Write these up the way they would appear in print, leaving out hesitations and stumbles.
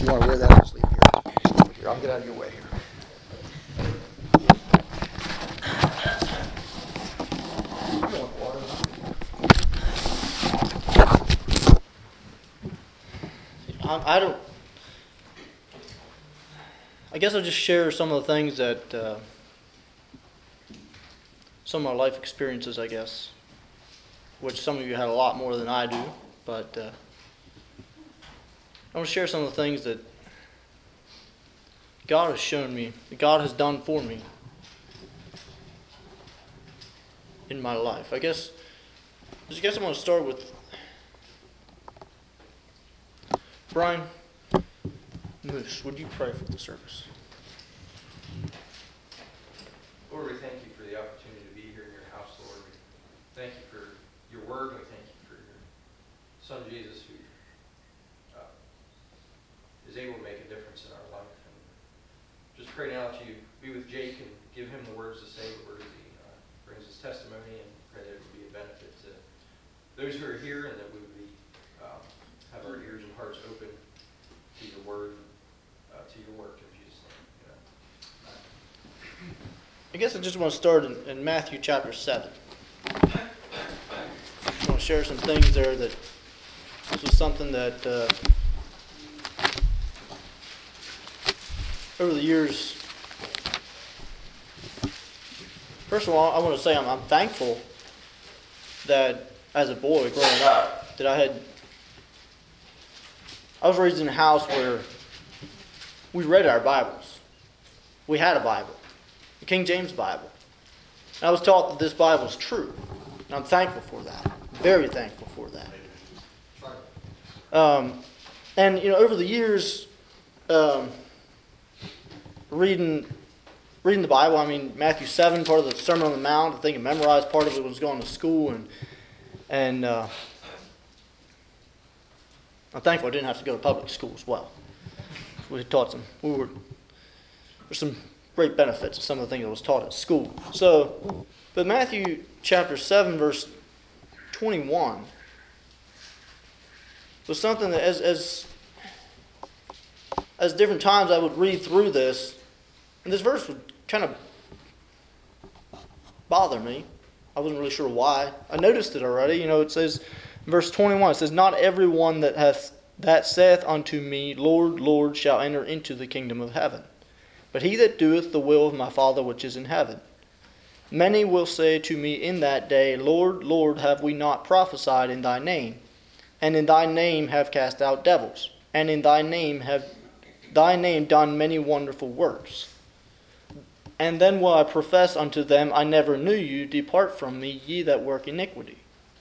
you want to wear that, just leave it here. Here, I'll get out of your way here. I guess I'll just share some of the things that, some of my life experiences, I guess, which some of you had a lot more than I do, but I want to share some of the things that God has shown me, that God has done for me in my life. I guess I'm going to start with Brian Moose. Would you pray for the service? Lord, we thank you for the opportunity to be here in your house, Lord. We thank you for your word. We thank you for your son, Jesus, who is able to make a difference in our life. And just pray now that you be with Jake and give him the words to say, the words he brings his testimony, and pray that it would be a benefit to those who are here, and that we would be have our ears and hearts open to your word, to your work in Jesus' name. Amen. I guess I just want to start in Matthew chapter 7. I want to share some things there that this was something that over the years, first of all, I want to say I'm thankful that as a boy growing up, that I was raised in a house where we read our Bibles. We had a Bible, the King James Bible. And I was taught that this Bible is true. And I'm thankful for that. Very thankful for that. And, over the years, reading the Bible, Matthew 7, part of the Sermon on the Mount, I think I memorized part of it when I was going to school. And I'm thankful I didn't have to go to public school as well. There's some great benefits to some of the things that was taught at school. So, but Matthew chapter 7, verse 21 was something that as different times I would read through this, and this verse would kind of bother me. I wasn't really sure why. I noticed it already. It says, in verse 21, it says, "Not everyone that saith unto me, Lord, Lord, shall enter into the kingdom of heaven, but he that doeth the will of my Father which is in heaven. Many will say to me in that day, Lord, Lord, have we not prophesied in thy name? And in thy name have cast out devils? And in thy name have thy name done many wonderful works? And then will I profess unto them, I never knew you, depart from me, ye that work iniquity."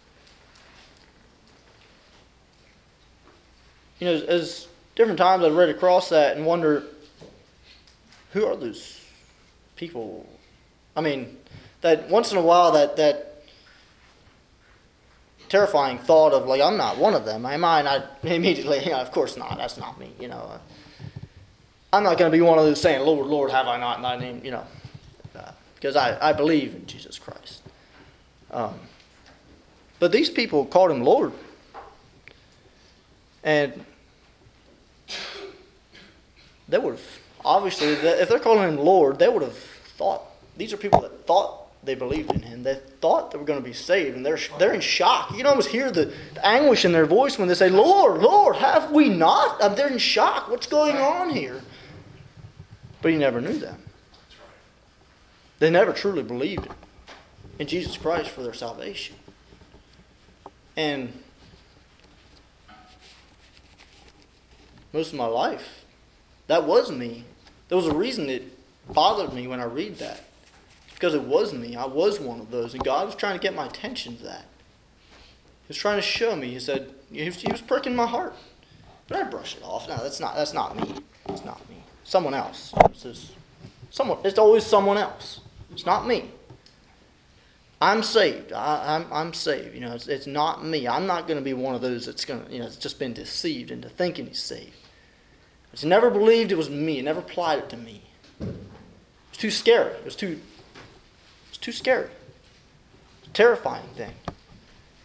As different times I read across that and wonder, who are those people? That once in a while that terrifying thought of, I'm not one of them. Am I? And I immediately, of course not. That's not me. I'm not going to be one of those saying, Lord, Lord, have I not in thy name, because I believe in Jesus Christ. But these people called him Lord. And they would have, obviously, if they're calling him Lord, they would have thought, these are people that thought they believed in him. They thought they were going to be saved, and they're in shock. You can almost hear the anguish in their voice when they say, Lord, Lord, have we not? They're in shock. What's going on here? But he never knew them. They never truly believed in Jesus Christ for their salvation. And most of my life, that was me. There was a reason it bothered me when I read that. Because it was me. I was one of those. And God was trying to get my attention to that. He was trying to show me. He said, he was pricking my heart. But I brushed it off. No, that's not me. It's not me. Someone else. It's always someone else. It's not me. I'm saved. I'm saved. It's not me. I'm not going to be one of those that's going to, it's just been deceived into thinking he's saved. It's never believed it was me. It never applied it to me. It's too scary. It's too scary. It's a terrifying thing.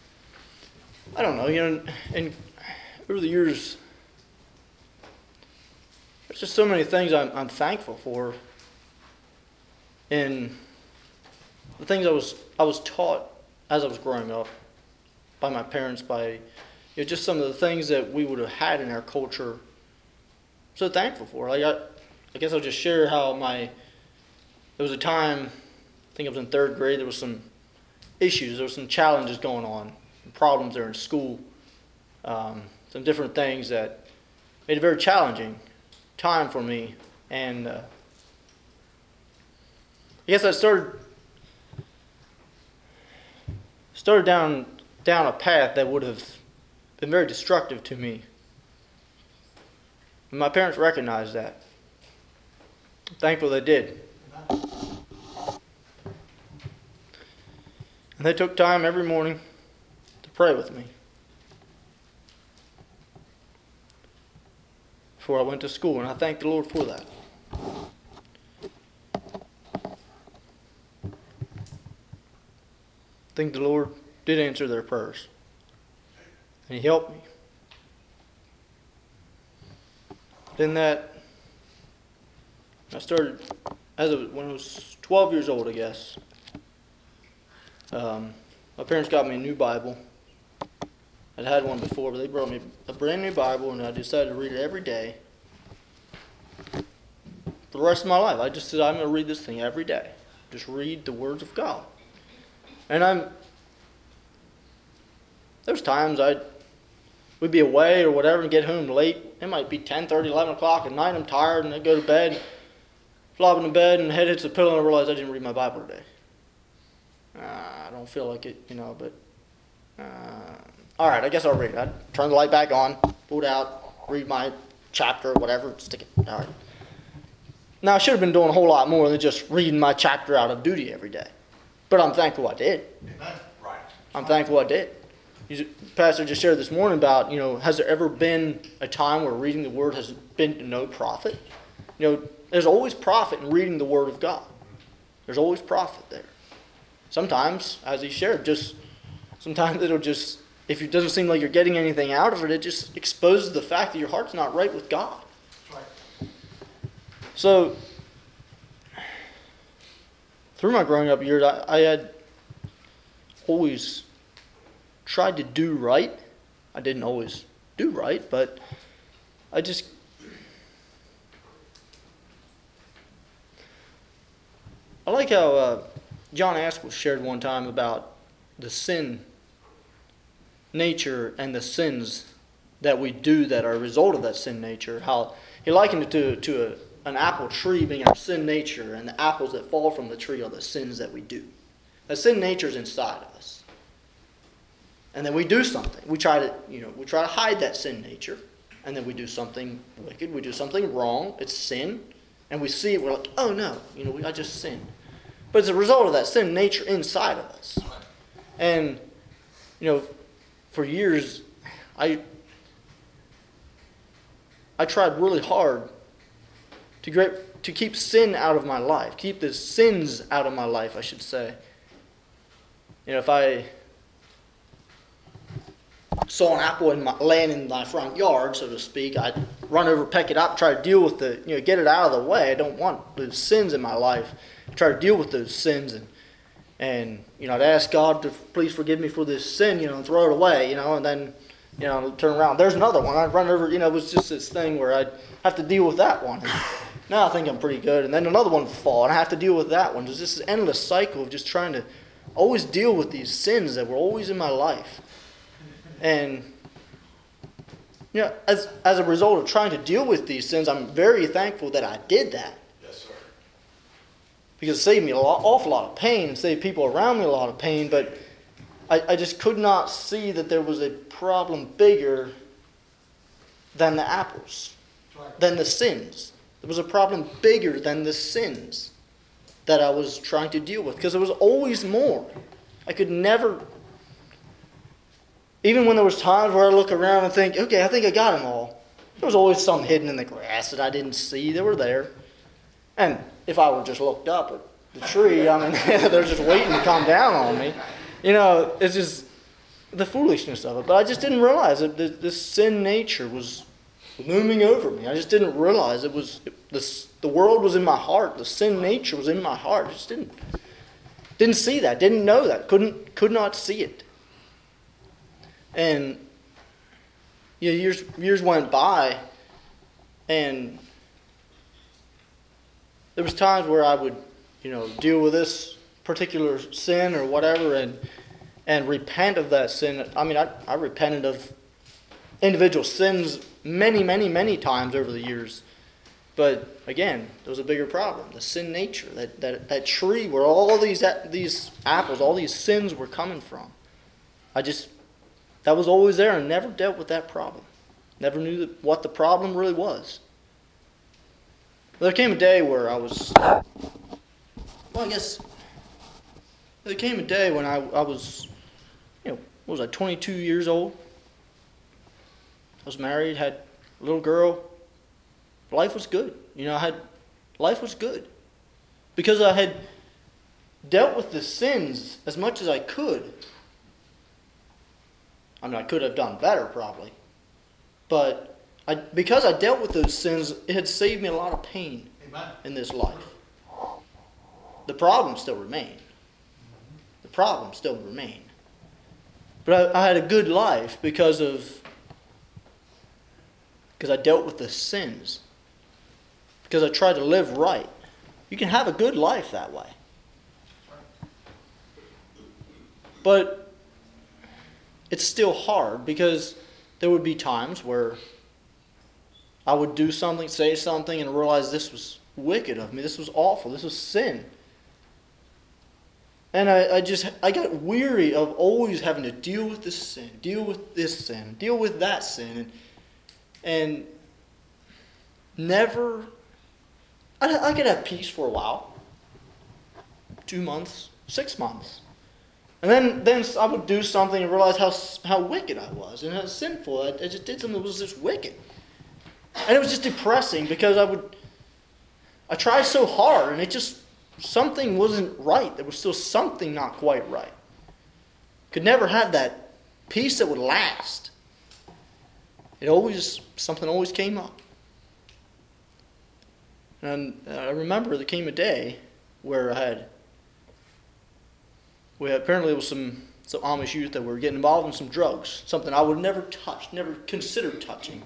I don't know, and over the years, there's just so many things I'm thankful for. And the things I was taught as I was growing up by my parents, by just some of the things that we would have had in our culture. So thankful for. Like I guess I'll just share how there was a time, I think I was in 3rd grade, there was some issues, there was some challenges going on, problems there in school, some different things that made it a very challenging time for me. And I guess I started down a path that would have been very destructive to me. And my parents recognized that. I'm thankful they did. And they took time every morning to pray with me before I went to school, and I thank the Lord for that. I think the Lord did answer their prayers, and He helped me. Then I started, when I was 12 years old, I guess. My parents got me a new Bible. I'd had one before, but they brought me a brand new Bible, and I decided to read it every day for the rest of my life. I just said, I'm going to read this thing every day. Just read the words of God. And there's times we'd be away or whatever and get home late. It might be 10:30, 11 o'clock at night. I'm tired, and I go to bed, flop into bed, and head hits the pillow, and I realize I didn't read my Bible today. I don't feel like it, but all right, I guess I'll read it. I'd turn the light back on, pull it out, read my chapter or whatever, stick it. All right. Now, I should have been doing a whole lot more than just reading my chapter out of duty every day. But I'm thankful I did. Right. I'm thankful I did. Pastor just shared this morning about, has there ever been a time where reading the Word has been to no profit? There's always profit in reading the Word of God. There's always profit there. Sometimes, as he shared, sometimes it'll just, if it doesn't seem like you're getting anything out of it, it just exposes the fact that your heart's not right with God. That's right. So, through my growing up years, I had always tried to do right. I didn't always do right, but I like how John Askell shared one time about the sin nature and the sins that we do that are a result of that sin nature. How he likened it to an apple tree being our sin nature, and the apples that fall from the tree are the sins that we do. The sin nature is inside of us. And then we do something. We try to hide that sin nature, and then we do something wicked. We do something wrong. It's sin, and we see it. We're like, oh no, I just sinned. But it's a result of that sin nature inside of us. And for years, I tried really hard to keep sin out of my life, keep the sins out of my life, I should say. If I saw an apple laying in my front yard, so to speak, I'd run over, peck it up, try to deal with get it out of the way. I don't want those sins in my life. I try to deal with those sins, and I'd ask God to please forgive me for this sin, and throw it away, and then, turn around. There's another one. I'd run over, it was just this thing where I'd have to deal with that one. And now I think I'm pretty good, and then another one would fall, and I have to deal with that one. There's this endless cycle of just trying to always deal with these sins that were always in my life. And as a result of trying to deal with these sins, I'm very thankful that I did that. Yes, sir. Because it saved me an awful lot of pain, saved people around me a lot of pain, but I just could not see that there was a problem bigger than the apples, than the sins. There was a problem bigger than the sins that I was trying to deal with, because there was always more. I could never... Even when there was times where I look around and think, okay, I think I got them all, there was always some hidden in the grass that I didn't see. They were there. And if I would just looked up at the tree, they're just waiting to come down on me. It's just the foolishness of it. But I just didn't realize that the sin nature was looming over me. I just didn't realize it was the world was in my heart. The sin nature was in my heart. I just didn't see that. Didn't know that. Could not see it. And years went by, and there was times where I would, deal with this particular sin or whatever, and repent of that sin. I mean, I repented of individual sins many, many, many times over the years. But again, there was a bigger problem: the sin nature, that tree where all these apples, all these sins were coming from. That was always there, and never dealt with that problem. Never knew what the problem really was. There came a day where there came a day when I was, what was I, 22 years old. I was married, had a little girl. Life was good. Life was good. Because I had dealt with the sins as much as I could. I mean, I could have done better probably. But because I dealt with those sins, it had saved me a lot of pain in this life. The problems still remain. But I had a good life because I dealt with the sins. Because I tried to live right. You can have a good life that way. But it's still hard because there would be times where I would do something, say something, and realize this was wicked of me. This was awful. This was sin. And I got weary of always having to deal with this sin, deal with this sin, deal with that sin, and never. I could have peace for a while, 2 months, 6 months, and then I would do something and realize how wicked I was and how sinful. I just did something that was just wicked, and it was just depressing because I tried so hard and something wasn't right. There was still something not quite right. Could never have that peace that would last. Something always came up. And I remember there came a day where apparently it was some Amish youth that were getting involved in some drugs, something I would never touch, never considered touching.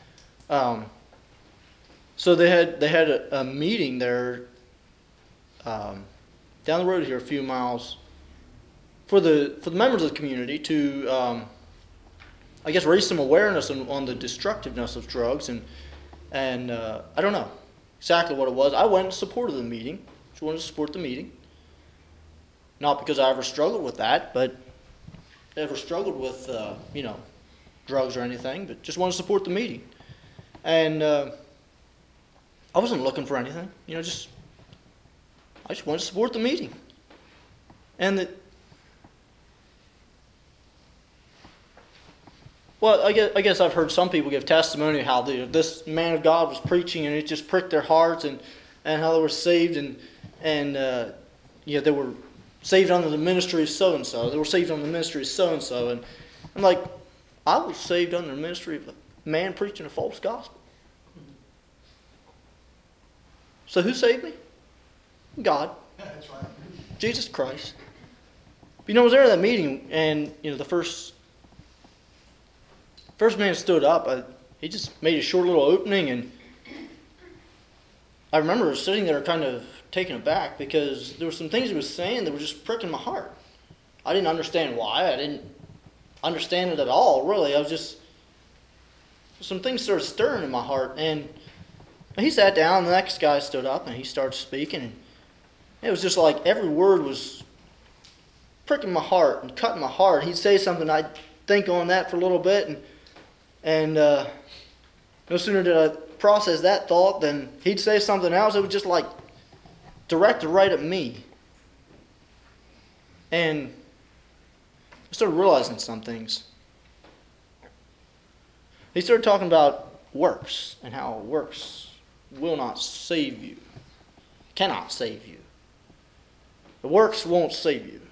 So they had a meeting there down the road here, a few miles, for the members of the community to raise some awareness on the destructiveness of drugs, and I don't know exactly what it was. I went and supported the meeting. Just wanted to support the meeting. Not because I ever struggled with that, but ever struggled with drugs or anything, but just wanted to support the meeting. And I wasn't looking for anything. I just wanted to support the meeting. And I guess I've heard some people give testimony how this man of God was preaching and it just pricked their hearts, and how they were saved, and they were saved under the ministry of so and so. They were saved under the ministry of so and so, and I'm like, I was saved under the ministry of a man preaching a false gospel. So who saved me? God. Yeah, that's right. Jesus Christ. But I was there at that meeting, and the first man stood up. He just made a short little opening, and I remember sitting there kind of taken aback because there were some things he was saying that were just pricking my heart. I didn't understand why. I didn't understand it at all, really. Some things started stirring in my heart, and he sat down, and the next guy stood up, and he started speaking, and it was just like every word was pricking my heart and cutting my heart. He'd say something, I'd think on that for a little bit, and no sooner did I process that thought than he'd say something else. It was just like directed right at me. And I started realizing some things. He started talking about works and how works will not save you, cannot save you. The works won't save you.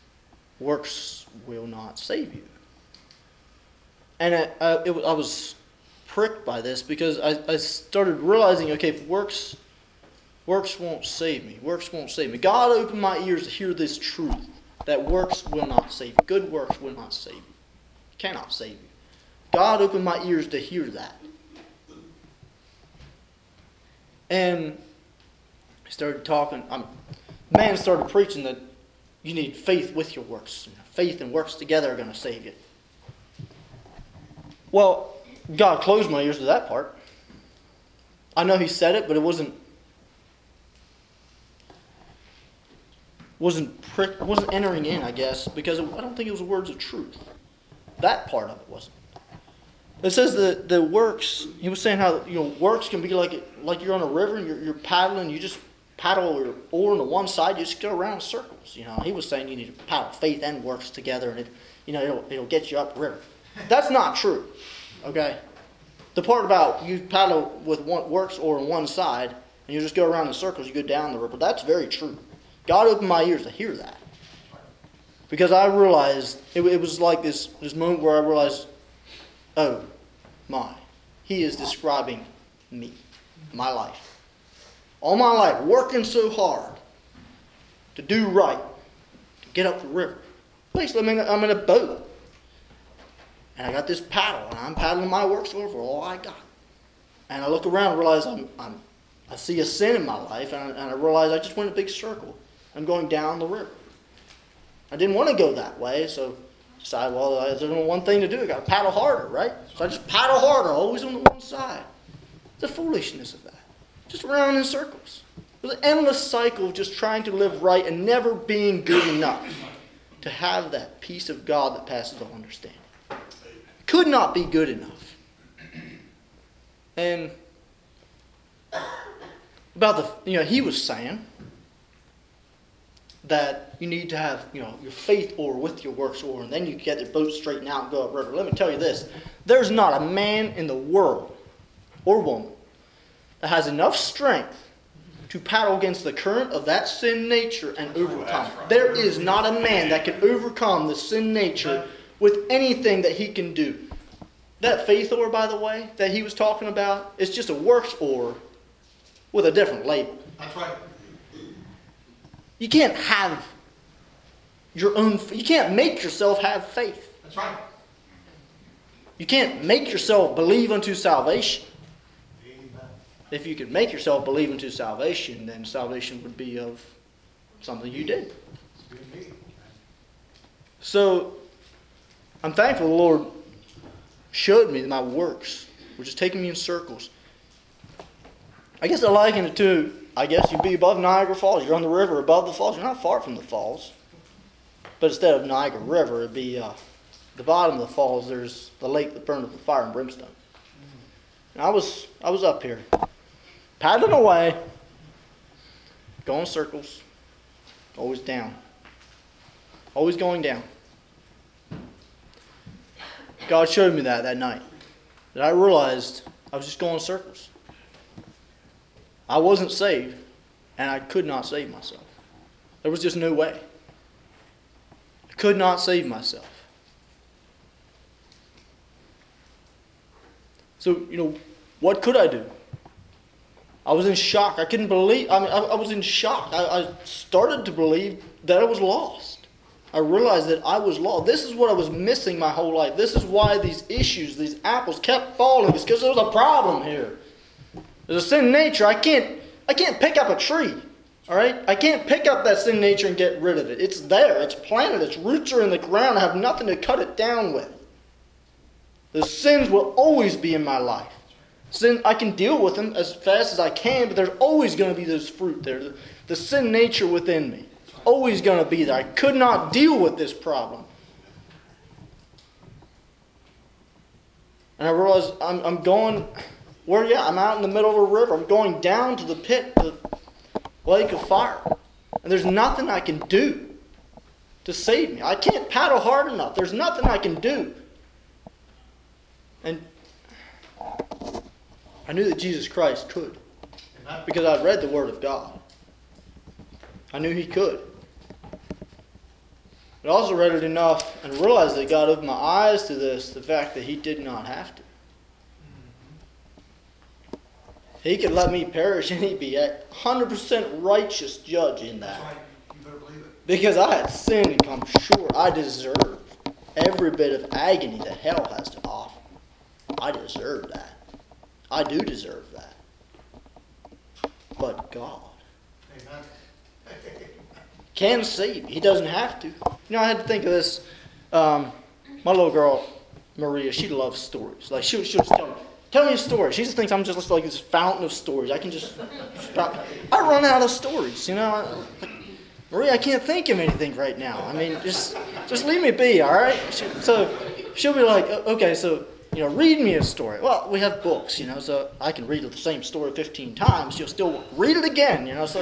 Works will not save you. And I was pricked by this because I started realizing, okay, if works won't save me. Works won't save me. God opened my ears to hear this truth, that works will not save you. Good works will not save you. Cannot save you. God opened my ears to hear that. And he started talking. Man started preaching that you need faith with your works. Faith and works together are going to save you. Well, God closed my ears to that part. I know he said it, but it wasn't entering in, I guess, because I don't think it was words of truth. That part of it wasn't. It says that the works, he was saying how, works can be like you're on a river and you're paddling, you just paddle your oar on the one side, you just go around in circles. He was saying you need to paddle faith and works together, and it'll get you up the river. That's not true. Okay? The part about you paddle with one works oar on one side, and you just go around in circles, you go down the river, that's very true. God opened my ears to hear that. Because I realized, it was like this moment where I realized, oh my, he is describing me, my life. All my life, working so hard to do right, to get up the river. Basically, I'm in a boat. And I got this paddle, and I'm paddling my works for all I got. And I look around and realize I see a sin in my life, and I realize I just went in a big circle. I'm going down the river. I didn't want to go that way, so I decided, well, there's only one thing to do. I got to paddle harder, right? So I just paddle harder, always on the one side. The foolishness of that. Just around in circles. It was an endless cycle of just trying to live right and never being good enough to have that peace of God that passes all understanding. Could not be good enough. And about he was saying that you need to have, your faith oar with your works oar, and then you get the boat straightened out and go upriver. Let me tell you this. There's not a man in the world or woman that has enough strength to paddle against the current of that sin nature and overcome. There is not a man that can overcome the sin nature with anything that he can do. That faith oar, by the way, that he was talking about, is just a works oar with a different label. That's right. You can't have you can't make yourself have faith. That's right. You can't make yourself believe unto salvation. Amen. If you could make yourself believe unto salvation, then salvation would be of something you did. So, I'm thankful the Lord showed me that my works were just taking me in circles. I guess I liken it to, you'd be above Niagara Falls. You're on the river above the falls. You're not far from the falls. But instead of Niagara River, it'd be the bottom of the falls. There's the lake that burned with fire and brimstone. And I was up here, paddling away, going circles, always down, always going down. God showed me that night. That I realized I was just going in circles. I wasn't saved, and I could not save myself. There was just no way. I could not save myself. So, what could I do? I was in shock. I couldn't believe. I was in shock. I started to believe that I was lost. I realized that I was lost. This is what I was missing my whole life. This is why these issues, these apples kept falling. It's because there was a problem here. There's a sin nature. I can't pick up a tree. All right? I can't pick up that sin nature and get rid of it. It's there. It's planted. Its roots are in the ground. I have nothing to cut it down with. The sins will always be in my life. Sin, I can deal with them as fast as I can, but there's always going to be this fruit there. The sin nature within me. Always going to be there. I could not deal with this problem. And I realized I'm out in the middle of a river. I'm going down to the pit, the lake of fire. And there's nothing I can do to save me. I can't paddle hard enough. There's nothing I can do. And I knew that Jesus Christ could. Because I'd read the Word of God. I knew He could. But I also read it enough and realized that God opened my eyes to this, the fact that He did not have to. He could let me perish and he'd be a 100% righteous judge in That's that. right. You better believe it. Because I had sinned and come short. I deserve every bit of agony that hell has to offer. I deserve that. I do deserve that. But God Amen. can save me. He doesn't have to. I had to think of this. My little girl, Maria, she loves stories. Like she'll just tell me a story. She just thinks I'm just like this fountain of stories. I can just stop. I run out of stories, Maria, I can't think of anything right now. I mean, just leave me be, all right? So she'll be like, okay, so, read me a story. Well, we have books, so I can read the same story 15 times. She'll still read it again,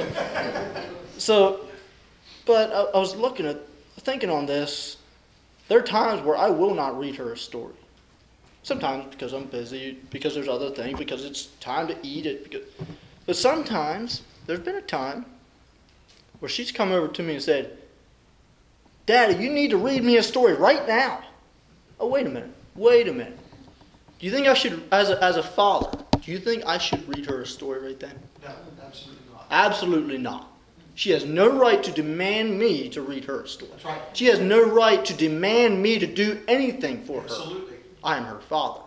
But I was thinking on this. There are times where I will not read her a story. Sometimes because I'm busy, because there's other things, because it's time to eat it. But sometimes there's been a time where she's come over to me and said, Daddy, you need to read me a story right now. Oh, wait a minute. Do you think I should, as a father, do you think I should read her a story right then? No, absolutely not. Absolutely not. She has no right to demand me to read her a story. That's right. She has no right to demand me to do anything for her. Absolutely. I am her father.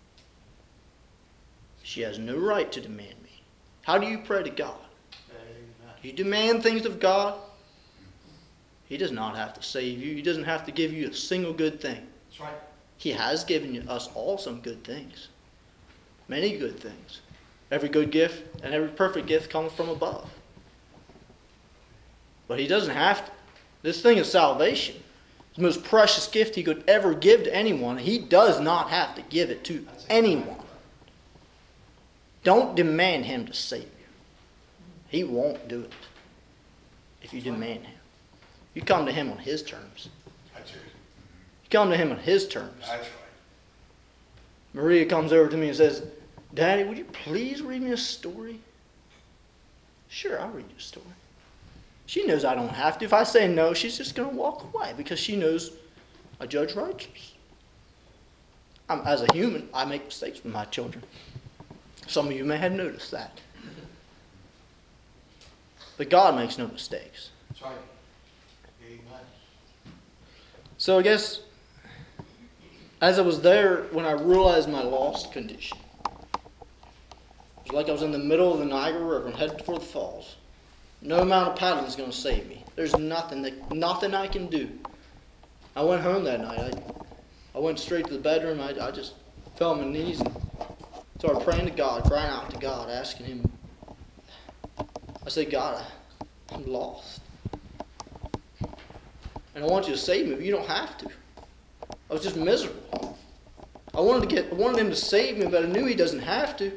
She has no right to demand me. How do you pray to God? Amen. You demand things of God, He does not have to save you. He doesn't have to give you a single good thing. That's right. He has given us all some good things. Many good things. Every good gift and every perfect gift comes from above. But He doesn't have to. This thing of salvation, the most precious gift He could ever give to anyone, He does not have to give it to anyone. Don't demand Him to save you. He won't do it if you demand Him. You come to Him on His terms. That's it. You come to Him on His terms. That's right. Maria comes over to me and says, Daddy, would you please read me a story? Sure, I'll read you a story. She knows I don't have to. If I say no, she's just going to walk away because she knows I judge righteous. As a human, I make mistakes with my children. Some of you may have noticed that. But God makes no mistakes. That's right. Amen. So I guess as I was there, when I realized my lost condition, it was like I was in the middle of the Niagara River and headed for the falls. No amount of paddling is going to save me. There's nothing I can do. I went home that night. I went straight to the bedroom. I just fell on my knees and started praying to God, crying out to God, asking Him. I said, God, I'm lost. And I want you to save me, but you don't have to. I was just miserable. I wanted Him to save me, but I knew He doesn't have to.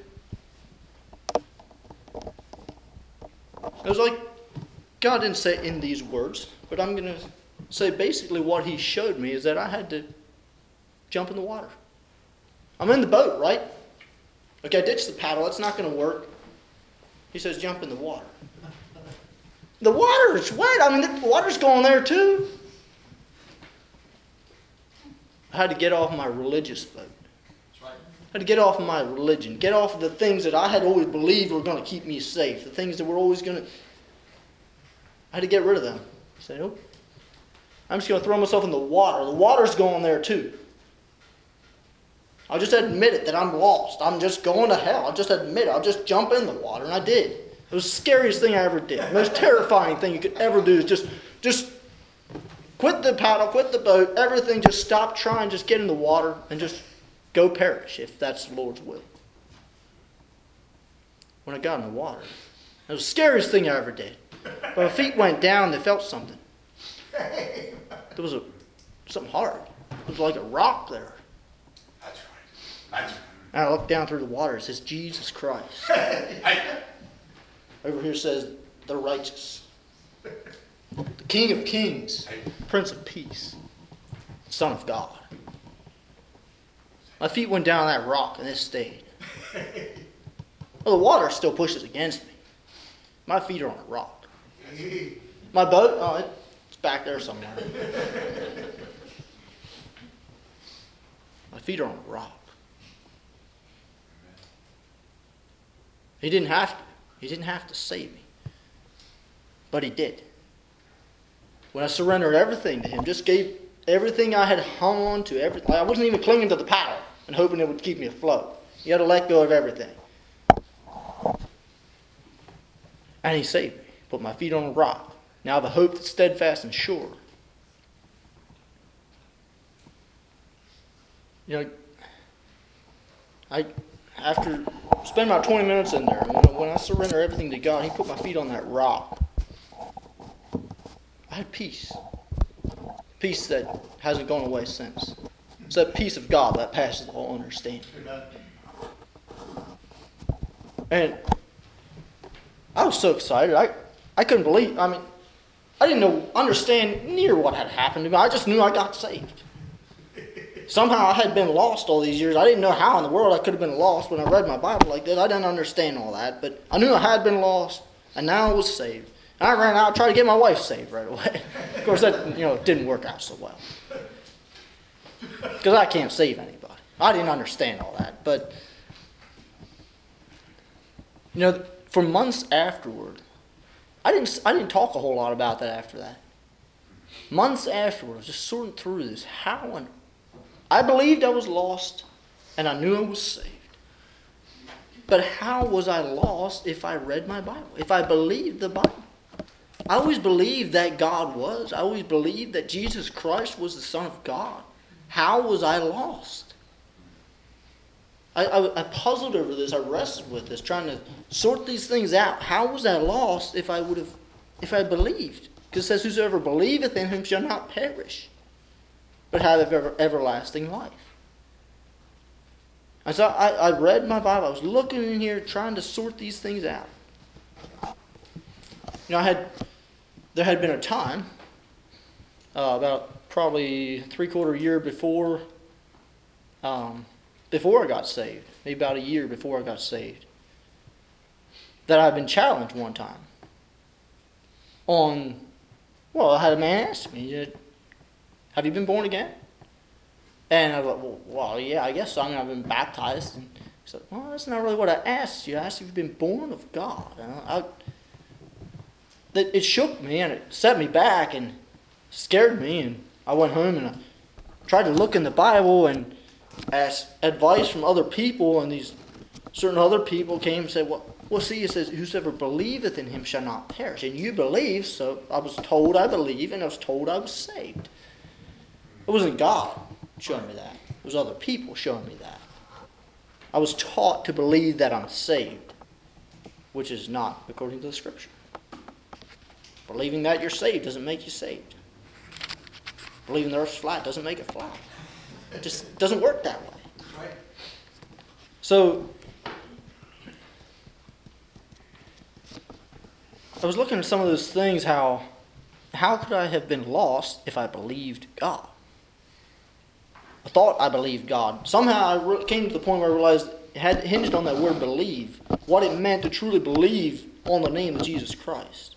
It was like God didn't say it in these words, but I'm going to say basically what He showed me is that I had to jump in the water. I'm in the boat, right? Okay, I ditched the paddle. That's not going to work. He says, jump in the water. The water is wet. I mean, the water's going there too. I had to get off my religious boat. That's right. I had to get off of my religion. Get off of the things that I had always believed were going to keep me safe. The things that were always going to... I had to get rid of them. I said, nope. I'm just going to throw myself in the water. The water's going there too. I'll just admit it that I'm lost. I'm just going to hell. I'll just admit it. I'll just jump in the water. And I did. It was the scariest thing I ever did. The most terrifying thing you could ever do is just quit the paddle, quit the boat, everything. Just stop trying. Just get in the water and just go perish if that's the Lord's will. When I got in the water, it was the scariest thing I ever did. When my feet went down, they felt something. There was something hard. It was like a rock there. That's right. That's right. And I looked down through the water. It says, Jesus Christ. Over here says, the righteous. The King of Kings. Prince of Peace. Son of God. My feet went down that rock and it stayed. Well, the water still pushes against me. My feet are on a rock. My boat, it's back there somewhere. My feet are on a rock. He didn't have to. He didn't have to save me. But he did. When I surrendered everything to him, just gave everything I had hung on to, I wasn't even clinging to the paddle and hoping it would keep me afloat. You had to let go of everything. And he saved me. Put my feet on a rock. Now I have a hope that's steadfast and sure. You know, after spending about 20 minutes in there, when I surrender everything to God, he put my feet on that rock. I had peace. Peace that hasn't gone away since. It's that peace of God that passes all understanding. And I was so excited. I couldn't believe. I didn't understand near what had happened to me. I just knew I got saved. Somehow I had been lost all these years. I didn't know how in the world I could have been lost when I read my Bible like this. I didn't understand all that. But I knew I had been lost, and now I was saved. And I ran out and tried to get my wife saved right away. Of course, that didn't work out so well. Because I can't save anybody. I didn't understand all that. But, for months afterward, I didn't talk a whole lot about that after that. Months afterwards, just sorting through this, I believed I was lost, and I knew I was saved. But how was I lost if I read my Bible? If I believed the Bible? I always believed that God was. I always believed that Jesus Christ was the Son of God. How was I lost? I puzzled over this. I wrestled with this, trying to sort these things out. How was I lost if I believed? Because it says, whosoever believeth in him shall not perish, but have everlasting life. And so I read my Bible. I was looking in here, trying to sort these things out. There had been a time, about probably 3/4 year before I got saved, maybe about a year before I got saved, that I'd been challenged one time I had a man ask me, have you been born again? And I was like, well, yeah, I guess so. I've been baptized. And he said, well, that's not really what I asked you. I asked if you've been born of God. It shook me and it set me back and scared me. And I went home and I tried to look in the Bible and ask advice from other people. And these certain other people came and said, well, see, it says, whosoever believeth in him shall not perish. And you believe, so I was told I believe, and I was told I was saved. It wasn't God showing me that. It was other people showing me that. I was taught to believe that I'm saved, which is not according to the Scripture. Believing that you're saved doesn't make you saved. Believing the earth's flat doesn't make it flat. It just doesn't work that way. Right. So, I was looking at some of those things, how could I have been lost if I believed God? I thought I believed God. Somehow I came to the point where I realized it had hinged on that word believe, what it meant to truly believe on the name of Jesus Christ.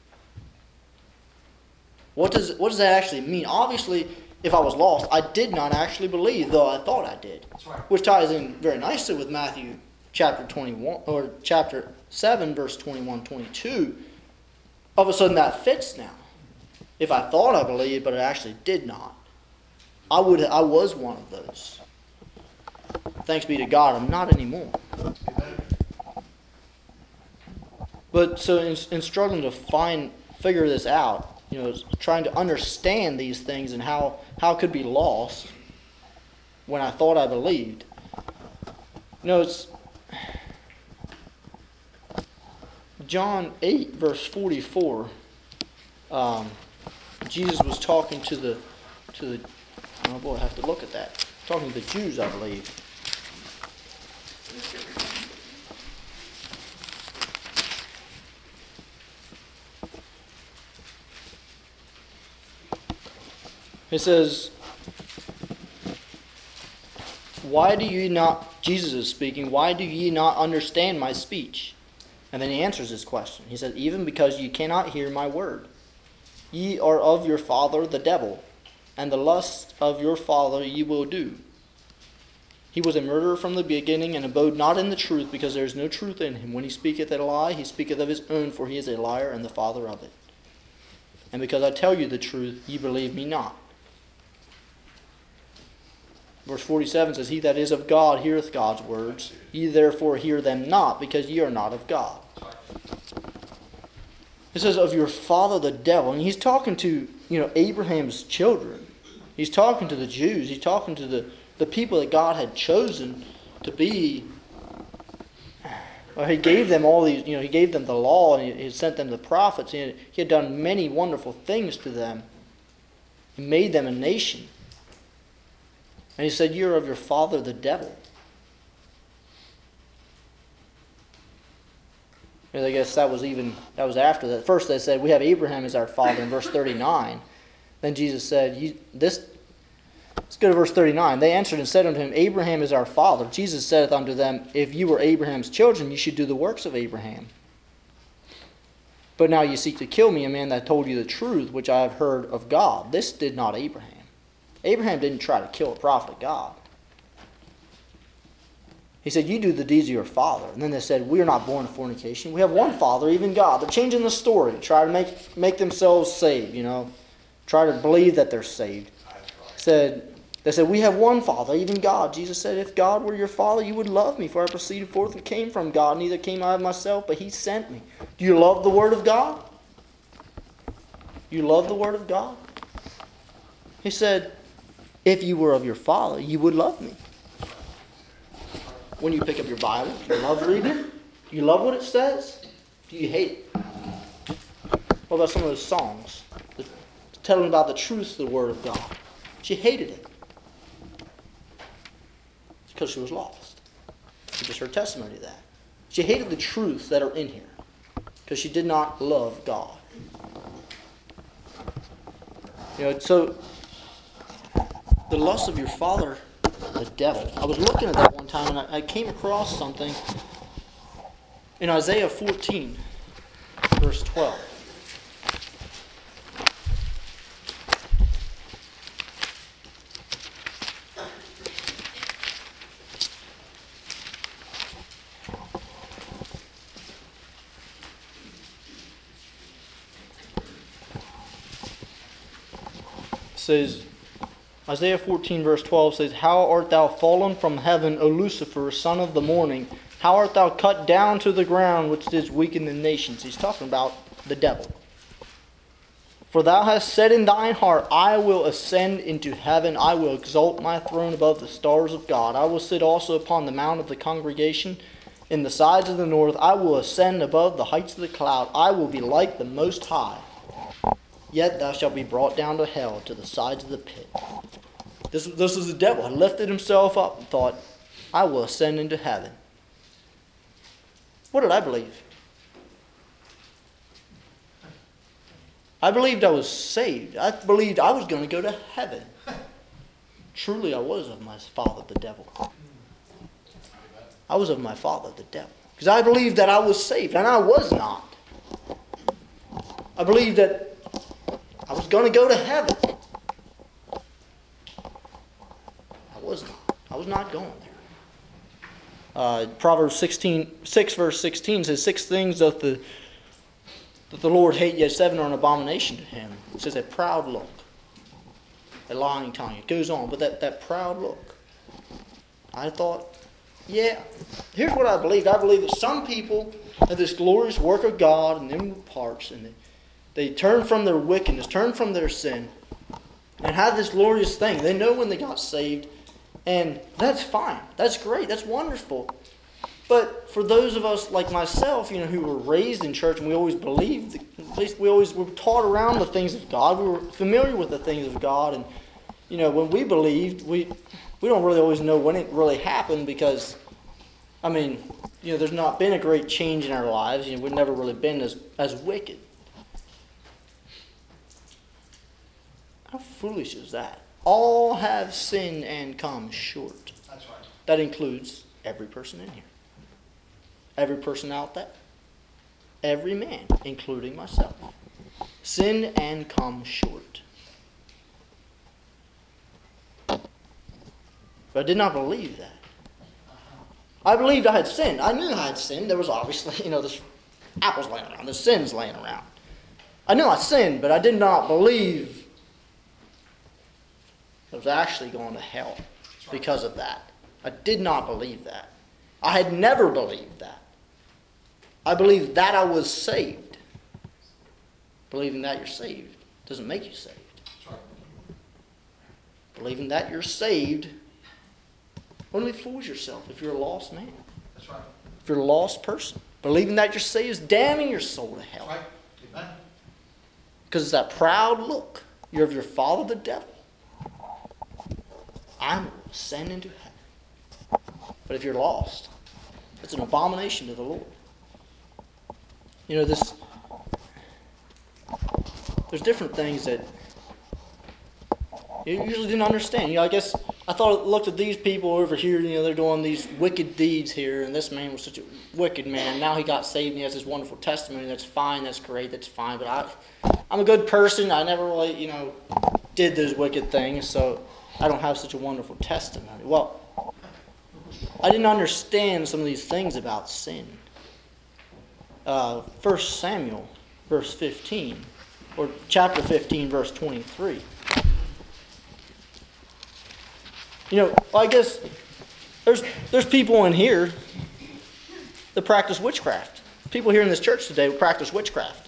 What does that actually mean? Obviously, if I was lost, I did not actually believe, though I thought I did. That's right. Which ties in very nicely with Matthew chapter 21 or chapter 7, verse 21, 22. All of a sudden that fits now. If I thought I believed, but I actually did not, I was one of those. Thanks be to God, I'm not anymore. But so in struggling to figure this out, trying to understand these things and how I could be lost when I thought I believed. It's John 8, verse 44. Jesus was talking to the oh boy, I have to look at that. Talking to the Jews, I believe. It says, why do ye not, Jesus is speaking, why do ye not understand my speech? And then he answers this question. He says, even because ye cannot hear my word. Ye are of your father the devil, and the lust of your father ye will do. He was a murderer from the beginning, and abode not in the truth, because there is no truth in him. When he speaketh a lie, he speaketh of his own, for he is a liar and the father of it. And because I tell you the truth, ye believe me not. Verse 47 says, He that is of God heareth God's words. Ye therefore hear them not, because ye are not of God. It says, of your father the devil. And he's talking to, Abraham's children. He's talking to the Jews. He's talking to the people that God had chosen to be. He gave them all these, he gave them the law, and he sent them the prophets. He had done many wonderful things to them. He made them a nation. And he said, you're of your father the devil. And I guess that was after that. First they said, we have Abraham as our father in verse 39. Then Jesus said, let's go to verse 39. They answered and said unto him, Abraham is our father. Jesus saith unto them, if you were Abraham's children, you should do the works of Abraham. But now you seek to kill me, a man that told you the truth, which I have heard of God. This did not Abraham. Abraham didn't try to kill a prophet of God. He said, you do the deeds of your father. And then they said, we are not born of fornication. We have one father, even God. They're changing the story. Try to make themselves saved, Try to believe that they're saved. They said, we have one Father, even God. Jesus said, if God were your Father, you would love me, for I proceeded forth and came from God. Neither came I of myself, but He sent me. Do you love the Word of God? You love the Word of God? He said, if you were of your Father, you would love me. When you pick up your Bible, do you love reading it? Do you love what it says? Do you hate it? What about some of those songs that telling about the truth of the Word of God? She hated it. It's because she was lost. You just heard testimony of that. She hated the truths that are in here because she did not love God. So the lust of your father, the devil. I was looking at that one time, and I came across something in Isaiah 14, verse 12. Says, Isaiah 14 verse 12 says, how art thou fallen from heaven, O Lucifer, son of the morning? How art thou cut down to the ground, which didst weaken the nations? He's talking about the devil. For thou hast said in thine heart, I will ascend into heaven, I will exalt my throne above the stars of God. I will sit also upon the mount of the congregation in the sides of the north. I will ascend above the heights of the cloud. I will be like the Most High. Yet thou shalt be brought down to hell, to the sides of the pit. This is the devil. He lifted himself up and thought, I will ascend into heaven. What did I believe? I believed I was saved. I believed I was going to go to heaven. Truly I was of my father, the devil. I was of my father, the devil. Because I believed that I was saved, and I was not. I believed that I was going to go to heaven. I was not. I was not going there. Proverbs 6 verse 16 says, 6 things that the Lord hate, yet 7 are an abomination to him. It says a proud look, a lying tongue. It goes on, but that proud look. I thought, yeah, here's what I believed. I believe that some people have this glorious work of God in their parts, and they turn from their wickedness, turn from their sin, and have this glorious thing. They know when they got saved, and that's fine. That's great. That's wonderful. But for those of us like myself, who were raised in church and we always believed, at least we always were taught around the things of God. We were familiar with the things of God, and when we believed, we don't really always know when it really happened because, there's not been a great change in our lives. We've never really been as wicked. How foolish is that? All have sinned and come short. That's right. That includes every person in here. Every person out there. Every man, including myself. Sin and come short. But I did not believe that. I believed I had sinned. I knew I had sinned. There was obviously, there's apples laying around. There's sins laying around. I knew I sinned, but I did not believe I was actually going to hell because of that. I did not believe that. I had never believed that. I believed that I was saved. Believing that you're saved doesn't make you saved. Believing that you're saved only fools yourself if you're a lost man. That's right. If you're a lost person. Believing that you're saved is damning your soul to hell. That's right. Amen. Because it's that proud look. You're of your father the devil. I'm ascend into heaven. But if you're lost, it's an abomination to the Lord. There's different things that you usually didn't understand. I guess I looked at these people over here, they're doing these wicked deeds here, and this man was such a wicked man. Now he got saved and he has this wonderful testimony. That's fine, that's great, that's fine. But I'm a good person. I never really, did those wicked things, so I don't have such a wonderful testimony. Well, I didn't understand some of these things about sin. 1 Samuel, verse 15, or chapter 15, verse 23. I guess there's people in here that practice witchcraft. People here in this church today practice witchcraft.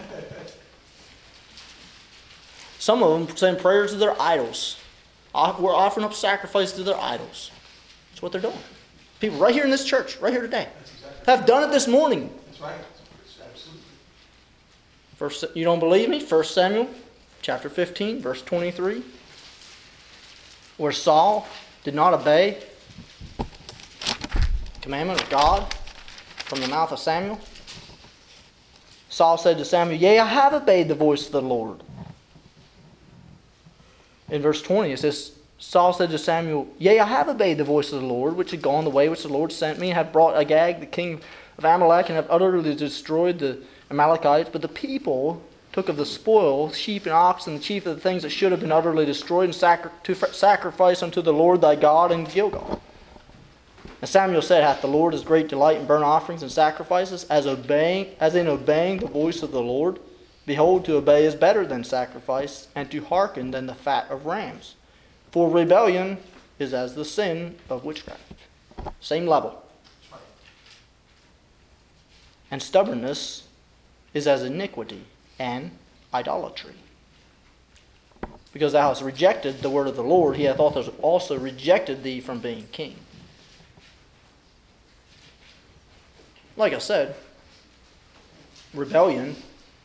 Some of them saying prayers to their idols. We're offering up sacrifice to their idols. That's what they're doing. People right here in this church, right here today, have done it this morning. That's right. Absolutely. You don't believe me? 1 Samuel chapter 15, verse 23. Where Saul did not obey the commandment of God from the mouth of Samuel. Saul said to Samuel, "Yea, I have obeyed the voice of the Lord." In verse 20 it says, Saul said to Samuel, "Yea, I have obeyed the voice of the Lord, which had gone the way which the Lord sent me, and have brought Agag, the king of Amalek, and have utterly destroyed the Amalekites. But the people took of the spoil, sheep and oxen, the chief of the things that should have been utterly destroyed, and to sacrifice unto the Lord thy God in Gilgal." And Samuel said, "Hath the Lord his great delight in burnt offerings and sacrifices, as in obeying the voice of the Lord? Behold, to obey is better than sacrifice, and to hearken than the fat of rams. For rebellion is as the sin of witchcraft." Same level. "And stubbornness is as iniquity and idolatry. Because thou hast rejected the word of the Lord, he hath also rejected thee from being king." Like I said, rebellion,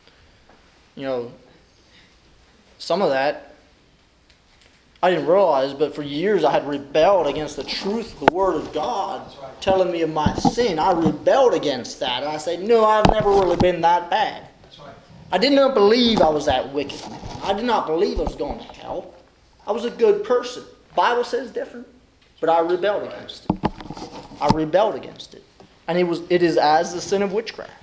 some of that I didn't realize, but for years I had rebelled against the truth of the Word of God telling me of my sin. I rebelled against that. And I said, no, I've never really been that bad. I did not believe I was that wicked. I did not believe I was going to hell. I was a good person. The Bible says different, but I rebelled against it. I rebelled against it. And it is as the sin of witchcraft.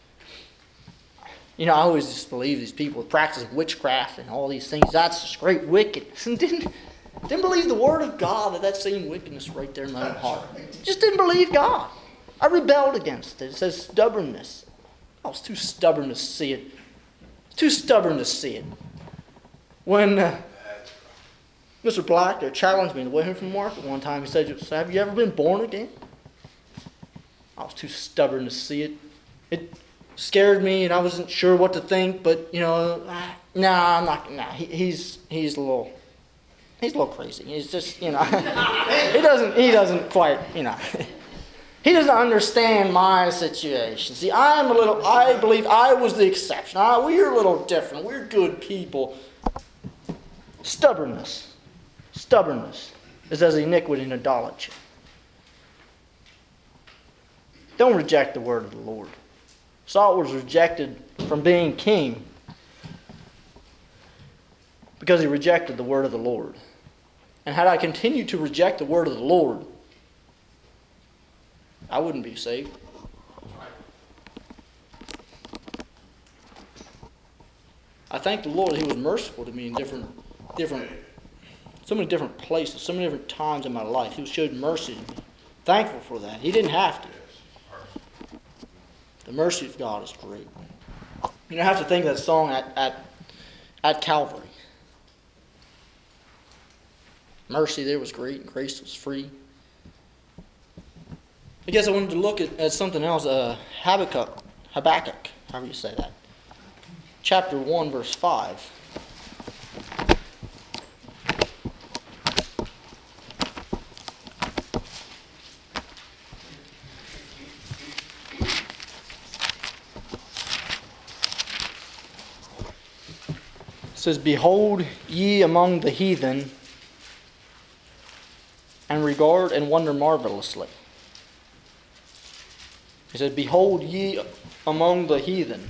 I always just believe these people practice witchcraft and all these things. That's just great wickedness. And didn't believe the Word of God that same wickedness right there in my own heart. Just didn't believe God. I rebelled against it. It says stubbornness. I was too stubborn to see it. Too stubborn to see it. When Mr. Black challenged me on the way home from market one time, he said, "Have you ever been born again?" I was too stubborn to see it. It scared me, and I wasn't sure what to think. But I'm not. Nah, he's a little crazy. He's just he doesn't quite he doesn't understand my situation. See, I believe I was the exception. We're a little different. We're good people. Stubbornness is as iniquity and idolatry. Don't reject the word of the Lord. Saul was rejected from being king because he rejected the word of the Lord. And had I continued to reject the word of the Lord, I wouldn't be saved. I thank the Lord He was merciful to me in so many different places, so many different times in my life. He showed mercy to me. Thankful for that. He didn't have to. Yes. The mercy of God is great. You know, I have to think of that song at Calvary. Mercy there was great, and grace was free. I guess I wanted to look at something else. Habakkuk, however you say that. Chapter 1, verse 5. It says, "Behold ye among the heathen, and regard and wonder marvelously." He said, "Behold ye among the heathen."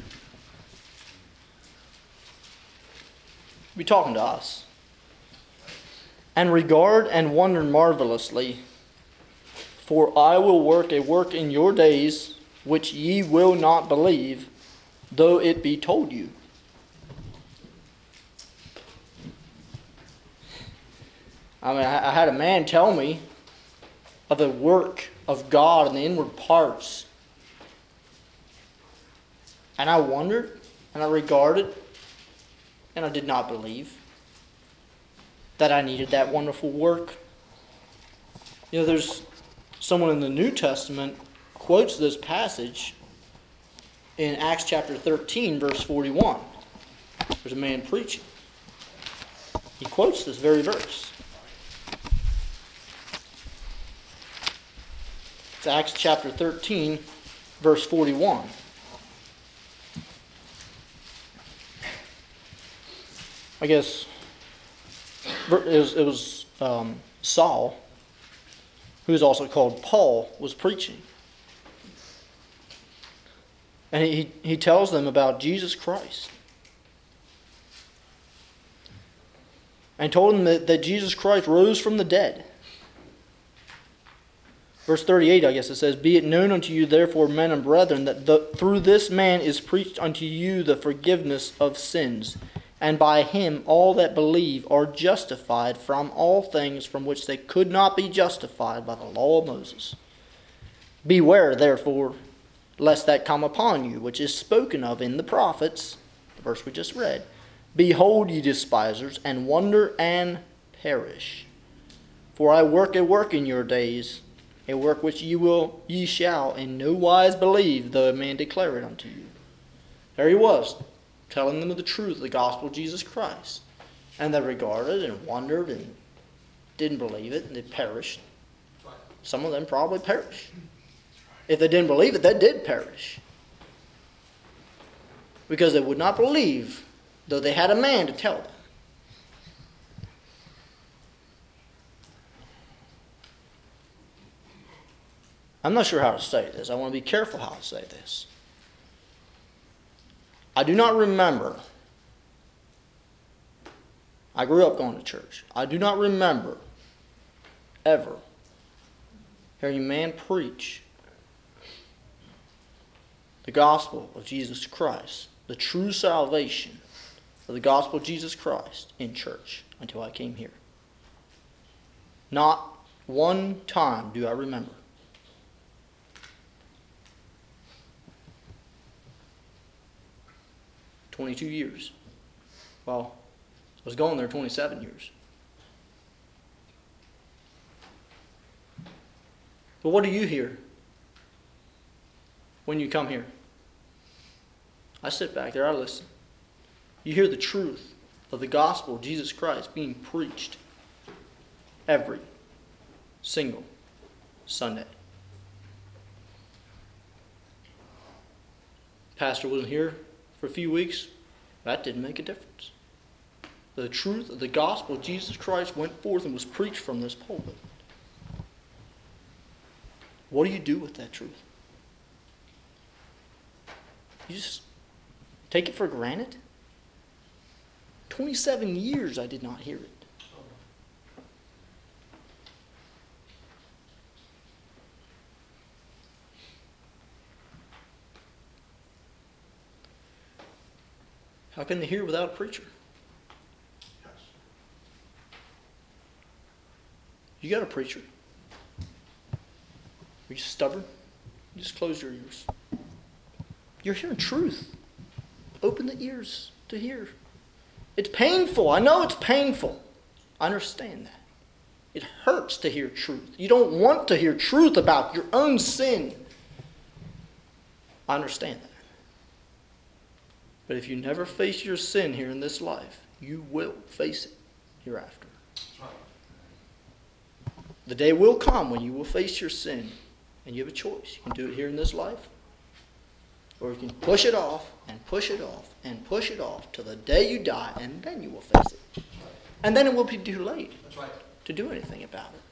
Be talking to us. "And regard and wonder marvelously, for I will work a work in your days, which ye will not believe, though it be told you." I mean, I had a man tell me of the work of God in the inward parts. And I wondered, and I regarded, and I did not believe that I needed that wonderful work. You know, there's someone in the New Testament quotes this passage in Acts chapter 13, verse 41. There's a man preaching. He quotes this very verse. It's Acts chapter 13, verse 41. I guess it was Saul, who is also called Paul, was preaching. And he tells them about Jesus Christ. And told them that Jesus Christ rose from the dead. Verse 38, I guess it says, "Be it known unto you, therefore, men and brethren, that through this man is preached unto you the forgiveness of sins. And by him all that believe are justified from all things from which they could not be justified by the law of Moses. Beware, therefore, lest that come upon you, which is spoken of in the prophets," the verse we just read, "Behold, ye despisers, and wonder and perish. For I work a work in your days, a work which ye shall in no wise believe, though a man declare it unto you." There he was, telling them of the truth of the gospel of Jesus Christ. And they regarded and wondered and didn't believe it, and they perished. Some of them probably perished. If they didn't believe it, they did perish. Because they would not believe, though they had a man to tell them. I'm not sure how to say this. I want to be careful how to say this. I do not remember. I grew up going to church. I do not remember ever hearing a man preach the gospel of Jesus Christ, the true salvation of the gospel of Jesus Christ in church until I came here. Not one time do I remember. "22 years. Well, I was going there 27 years. But what do you hear when you come here? I sit back there, I listen. You hear the truth of the gospel of Jesus Christ being preached every single Sunday. Pastor wasn't here for a few weeks. That didn't make a difference. The truth of the gospel of Jesus Christ went forth and was preached from this pulpit. What do you do with that truth? You just take it for granted? 27 years I did not hear it. How can they hear without a preacher? Yes. You got a preacher. Are you stubborn? Just close your ears. You're hearing truth. Open the ears to hear. It's painful. I know it's painful. I understand that. It hurts to hear truth. You don't want to hear truth about your own sin. I understand that. But if you never face your sin here in this life, you will face it hereafter. The day will come when you will face your sin, and you have a choice. You can do it here in this life, or you can push it off and push it off and push it off till the day you die, and then you will face it. And then it will be too late to do anything about it.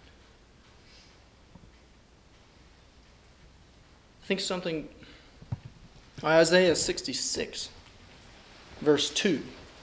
I think something, Isaiah 66, verse 2.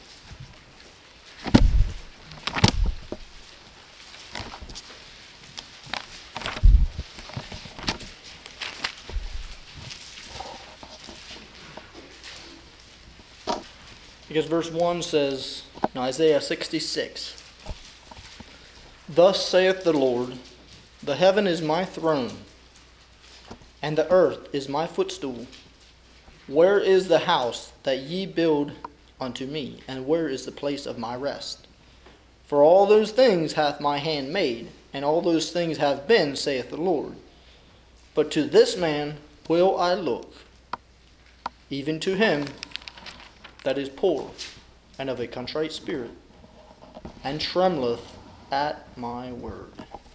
Because verse 1 says, in Isaiah 66, "Thus saith the Lord, the heaven is my throne, and the earth is my footstool. Where is the house that ye build unto me, and where is the place of my rest? For all those things hath my hand made, and all those things have been, saith the Lord. But to this man will I look, even to him that is poor, and of a contrite spirit, and trembleth at my word."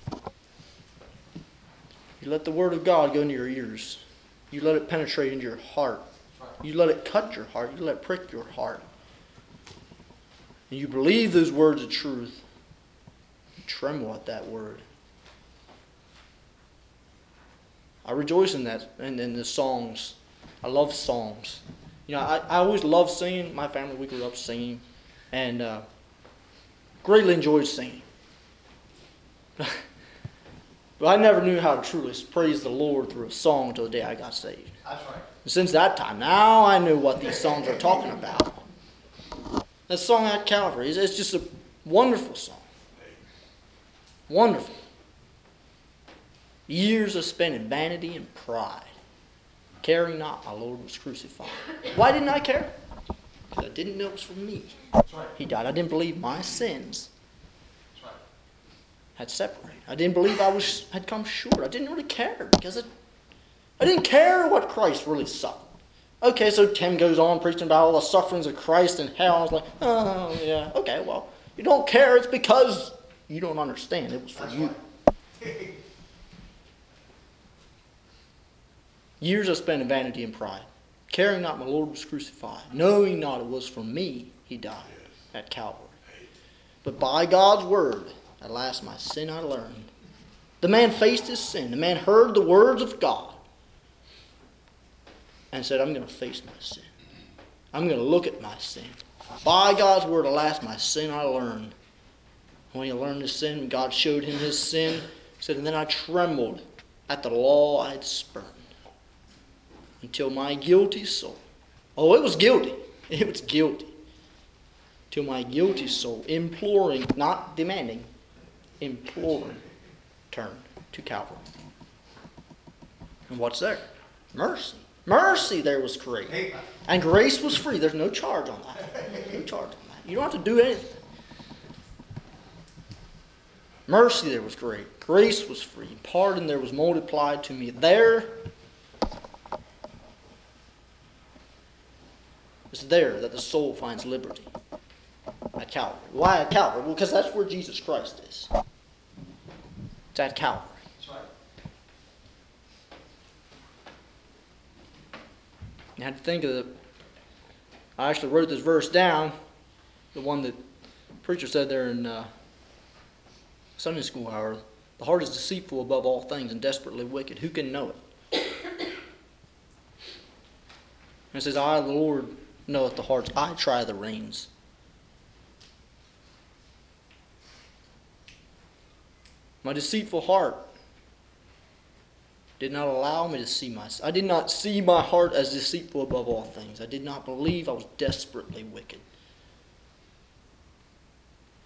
You let the word of God go into your ears. You let it penetrate into your heart. You let it cut your heart. You let it prick your heart. And you believe those words of truth. You tremble at that word. I rejoice in that, in the songs. I love songs. You know, I always loved singing. My family, we grew up singing. And greatly enjoyed singing. But I never knew how to truly praise the Lord through a song until the day I got saved. That's right. And since that time, now I knew what these songs are talking about. That song at Calvary, it's just a wonderful song. Wonderful. Years are spent in vanity and pride, caring not my Lord was crucified. Why didn't I care? Because I didn't know it was for me. That's right. He died. I didn't believe my sins That's right. had separated. I didn't believe I had come short. I didn't really care because I didn't care what Christ really suffered. Okay, so Tim goes on preaching about all the sufferings of Christ and hell. I was like, oh, yeah, okay, well, you don't care. It's because you don't understand. It was for That's you. right. Years I spent in vanity and pride, caring not my Lord was crucified, knowing not it was for me he died at Calvary. But by God's word, at last my sin I learned. The man faced his sin. The man heard the words of God and said, I'm going to face my sin. I'm going to look at my sin. By God's word, at last my sin I learned. When he learned his sin, God showed him his sin. He said, and then I trembled at the law I had spurned, until my guilty soul, oh, it was guilty. It was guilty. Till my guilty soul, imploring, not demanding, imploring, turned to Calvary. And what's there? Mercy. Mercy there was great. And grace was free. There's no charge on that. No charge on that. You don't have to do anything. Mercy there was great. Grace was free. Pardon there was multiplied to me. There, it's there that the soul finds liberty. At Calvary. Why at Calvary? Well, because that's where Jesus Christ is. It's at Calvary. That's right. You had to think of it. I actually wrote this verse down, the one that the preacher said there in Sunday school hour. The heart is deceitful above all things and desperately wicked. Who can know it? And it says, I, the Lord, knoweth the hearts. I try the reins. My deceitful heart did not allow me to see myself. I did not see my heart as deceitful above all things. I did not believe I was desperately wicked.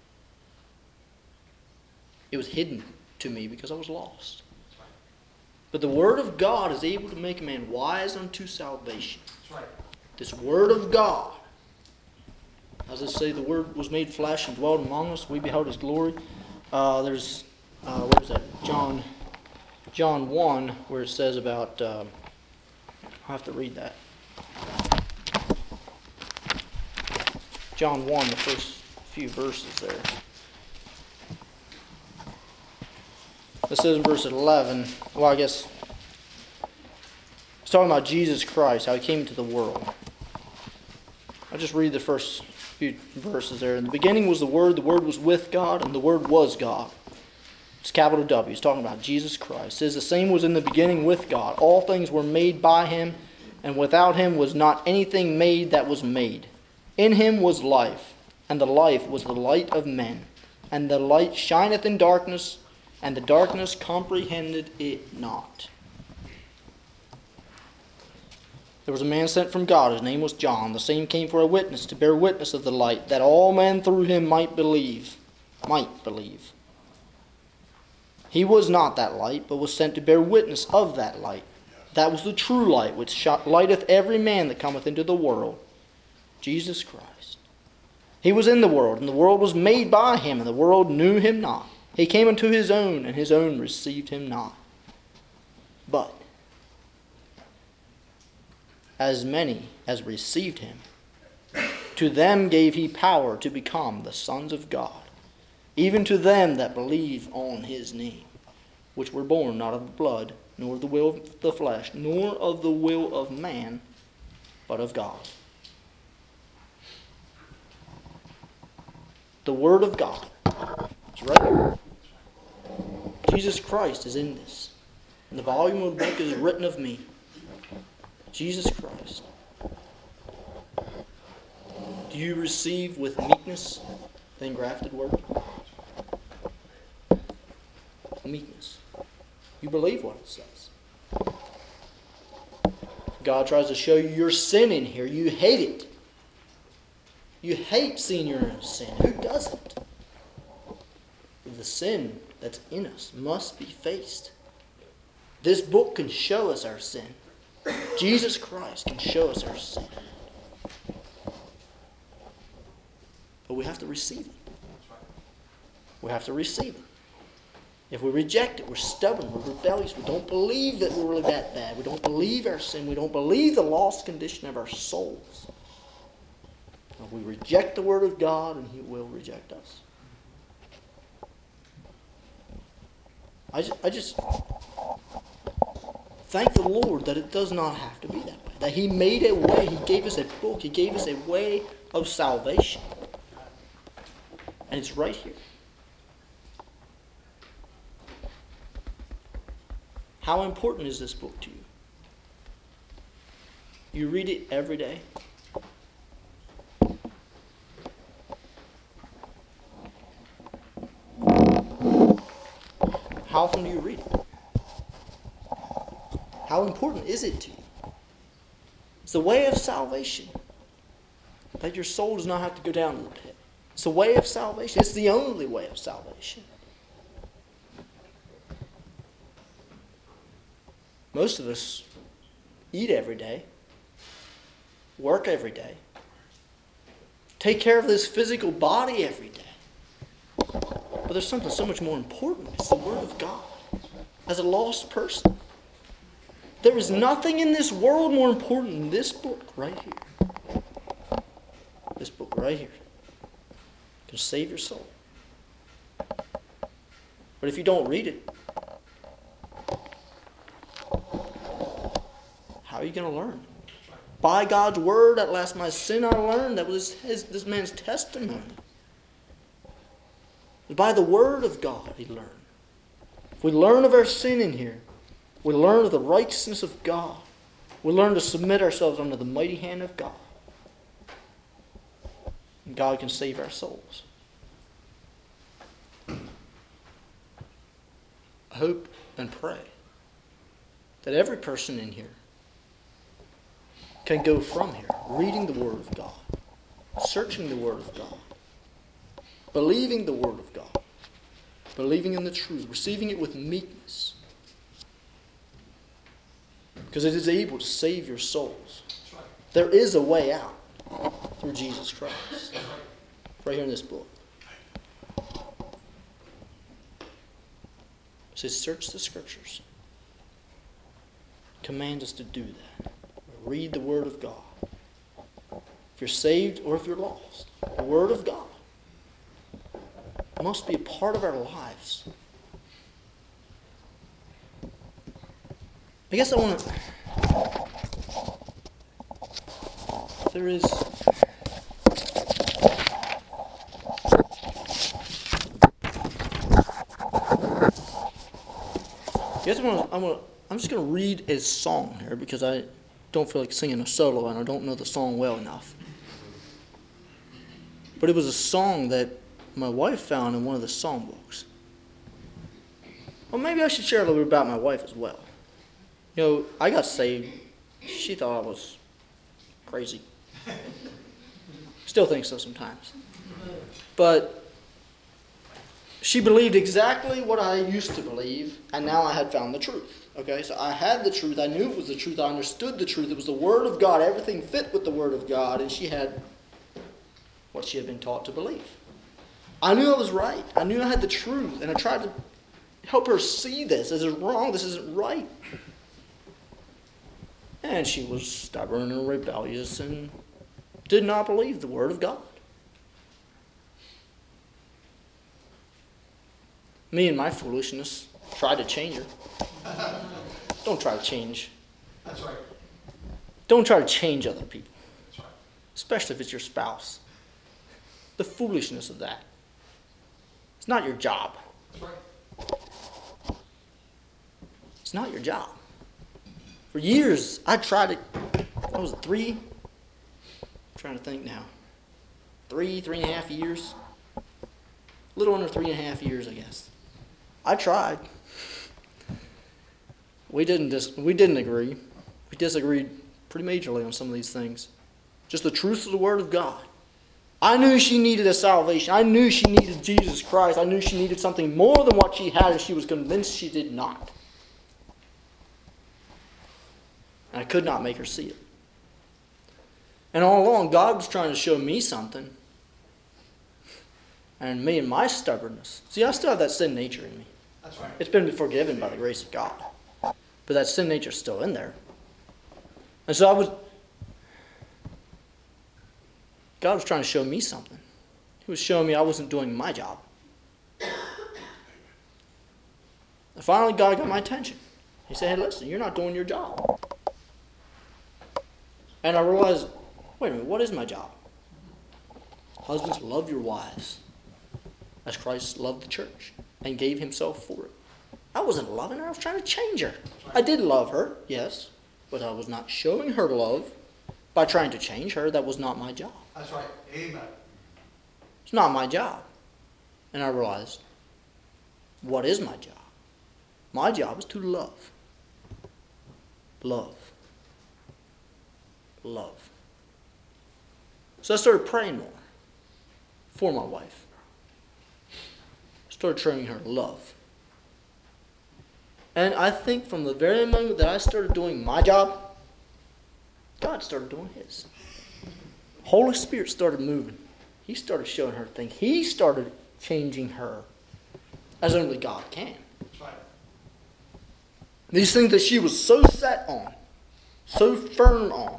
It was hidden to me because I was lost. But the Word of God is able to make a man wise unto salvation. That's right. This Word of God, as I say, the Word was made flesh and dwelt among us. We beheld His glory. There's, where is that? John 1, where it says about, I'll have to read that. John 1, the first few verses there. It says in verse 11, well, I guess it's talking about Jesus Christ, how He came into the world. I'll just read the first few verses there. In the beginning was the Word was with God, and the Word was God. It's capital W. It's talking about Jesus Christ. It says the same was in the beginning with God. All things were made by Him, and without Him was not anything made that was made. In Him was life, and the life was the light of men. And the light shineth in darkness, and the darkness comprehended it not. There was a man sent from God, his name was John. The same came for a witness, to bear witness of the light, that all men through him might believe. He was not that light, but was sent to bear witness of that light. That was the true light, which lighteth every man that cometh into the world, Jesus Christ. He was in the world, and the world was made by Him, and the world knew Him not. He came unto His own, and His own received Him not. But as many as received Him, to them gave He power to become the sons of God, even to them that believe on His name, which were born not of blood, nor of the will of the flesh, nor of the will of man, but of God. The Word of God is right here. Jesus Christ is in this. In the volume of the book is written of me. Jesus Christ. Do you receive with meekness the engrafted Word? Meekness. You believe what it says. God tries to show you your sin in here. You hate it. You hate seeing your own sin. Who doesn't? The sin that's in us must be faced. This book can show us our sin. Jesus Christ can show us our sin. But we have to receive it. We have to receive it. If we reject it, we're stubborn, we're rebellious, we don't believe that we're really that bad. We don't believe our sin. We don't believe the lost condition of our souls. If we reject the Word of God, and He will reject us. I just thank the Lord that it does not have to be that way. That He made a way. He gave us a book. He gave us a way of salvation. And it's right here. How important is this book to you? You read it every day. How often do you read it? How important is it to you? It's the way of salvation. That your soul does not have to go down to the pit. It's the way of salvation. It's the only way of salvation. Most of us eat every day, work every day, take care of this physical body every day. But there's something so much more important. It's the Word of God. As a lost person, there is nothing in this world more important than this book right here. This book right here can save your soul. But if you don't read it, how are you going to learn? By God's Word, at last my sin I learned. That was this man's testimony. By the Word of God he learned. If we learn of our sin in here, we learn of the righteousness of God. We learn to submit ourselves under the mighty hand of God. And God can save our souls. I hope and pray that every person in here can go from here reading the Word of God, searching the Word of God, believing the Word of God, believing in the truth, receiving it with meekness, Because it is able to save your souls. That's right. There is a way out through Jesus Christ. That's right. Right here in this book. It says, search the Scriptures. Command us to do that. Read the Word of God. If you're saved or if you're lost, the Word of God must be a part of our lives. I guess I want to... There is... I guess I'm just going to read a song here because I don't feel like singing a solo and I don't know the song well enough. But it was a song that my wife found in one of the songbooks. Well, maybe I should share a little bit about my wife as well. You know, I got saved. She thought I was crazy. Still think so sometimes. But she believed exactly what I used to believe, and now I had found the truth. Okay, so I had the truth. I knew it was the truth. I understood the truth. It was the Word of God. Everything fit with the Word of God, and she had what she had been taught to believe. I knew I was right. I knew I had the truth, and I tried to help her see this. This is wrong. This isn't right. And she was stubborn and rebellious and did not believe the Word of God. Me and my foolishness tried to change her. Don't try to change. That's right. Don't try to change other people, That's right. especially if it's your spouse. The foolishness of that. It's not your job. That's right. It's not your job. For years, I tried to, I was 3, I'm trying to think now, 3.5 years, a little under 3.5 years, I guess. I tried. We didn't agree. We disagreed pretty majorly on some of these things. Just the truth of the Word of God. I knew she needed a salvation. I knew she needed Jesus Christ. I knew she needed something more than what she had, and she was convinced she did not. And I could not make her see it. And all along, God was trying to show me something. And me and my stubbornness. See, I still have that sin nature in me. That's right. It's been forgiven by the grace of God. But that sin nature's still in there. And so God was trying to show me something. He was showing me I wasn't doing my job. And finally, God got my attention. He said, hey, listen, you're not doing your job. And I realized, wait a minute, what is my job? Husbands, love your wives as Christ loved the church and gave himself for it. I wasn't loving her. I was trying to change her. I did love her, yes, but I was not showing her love by trying to change her. That was not my job. That's right. Amen. It's not my job. And I realized, what is my job? My job is to love. Love. Love. So I started praying more for my wife. I started showing her love. And I think from the very moment that I started doing my job, God started doing his. Holy Spirit started moving. He started showing her things. He started changing her as only God can. That's right. These things that she was so set on, so firm on,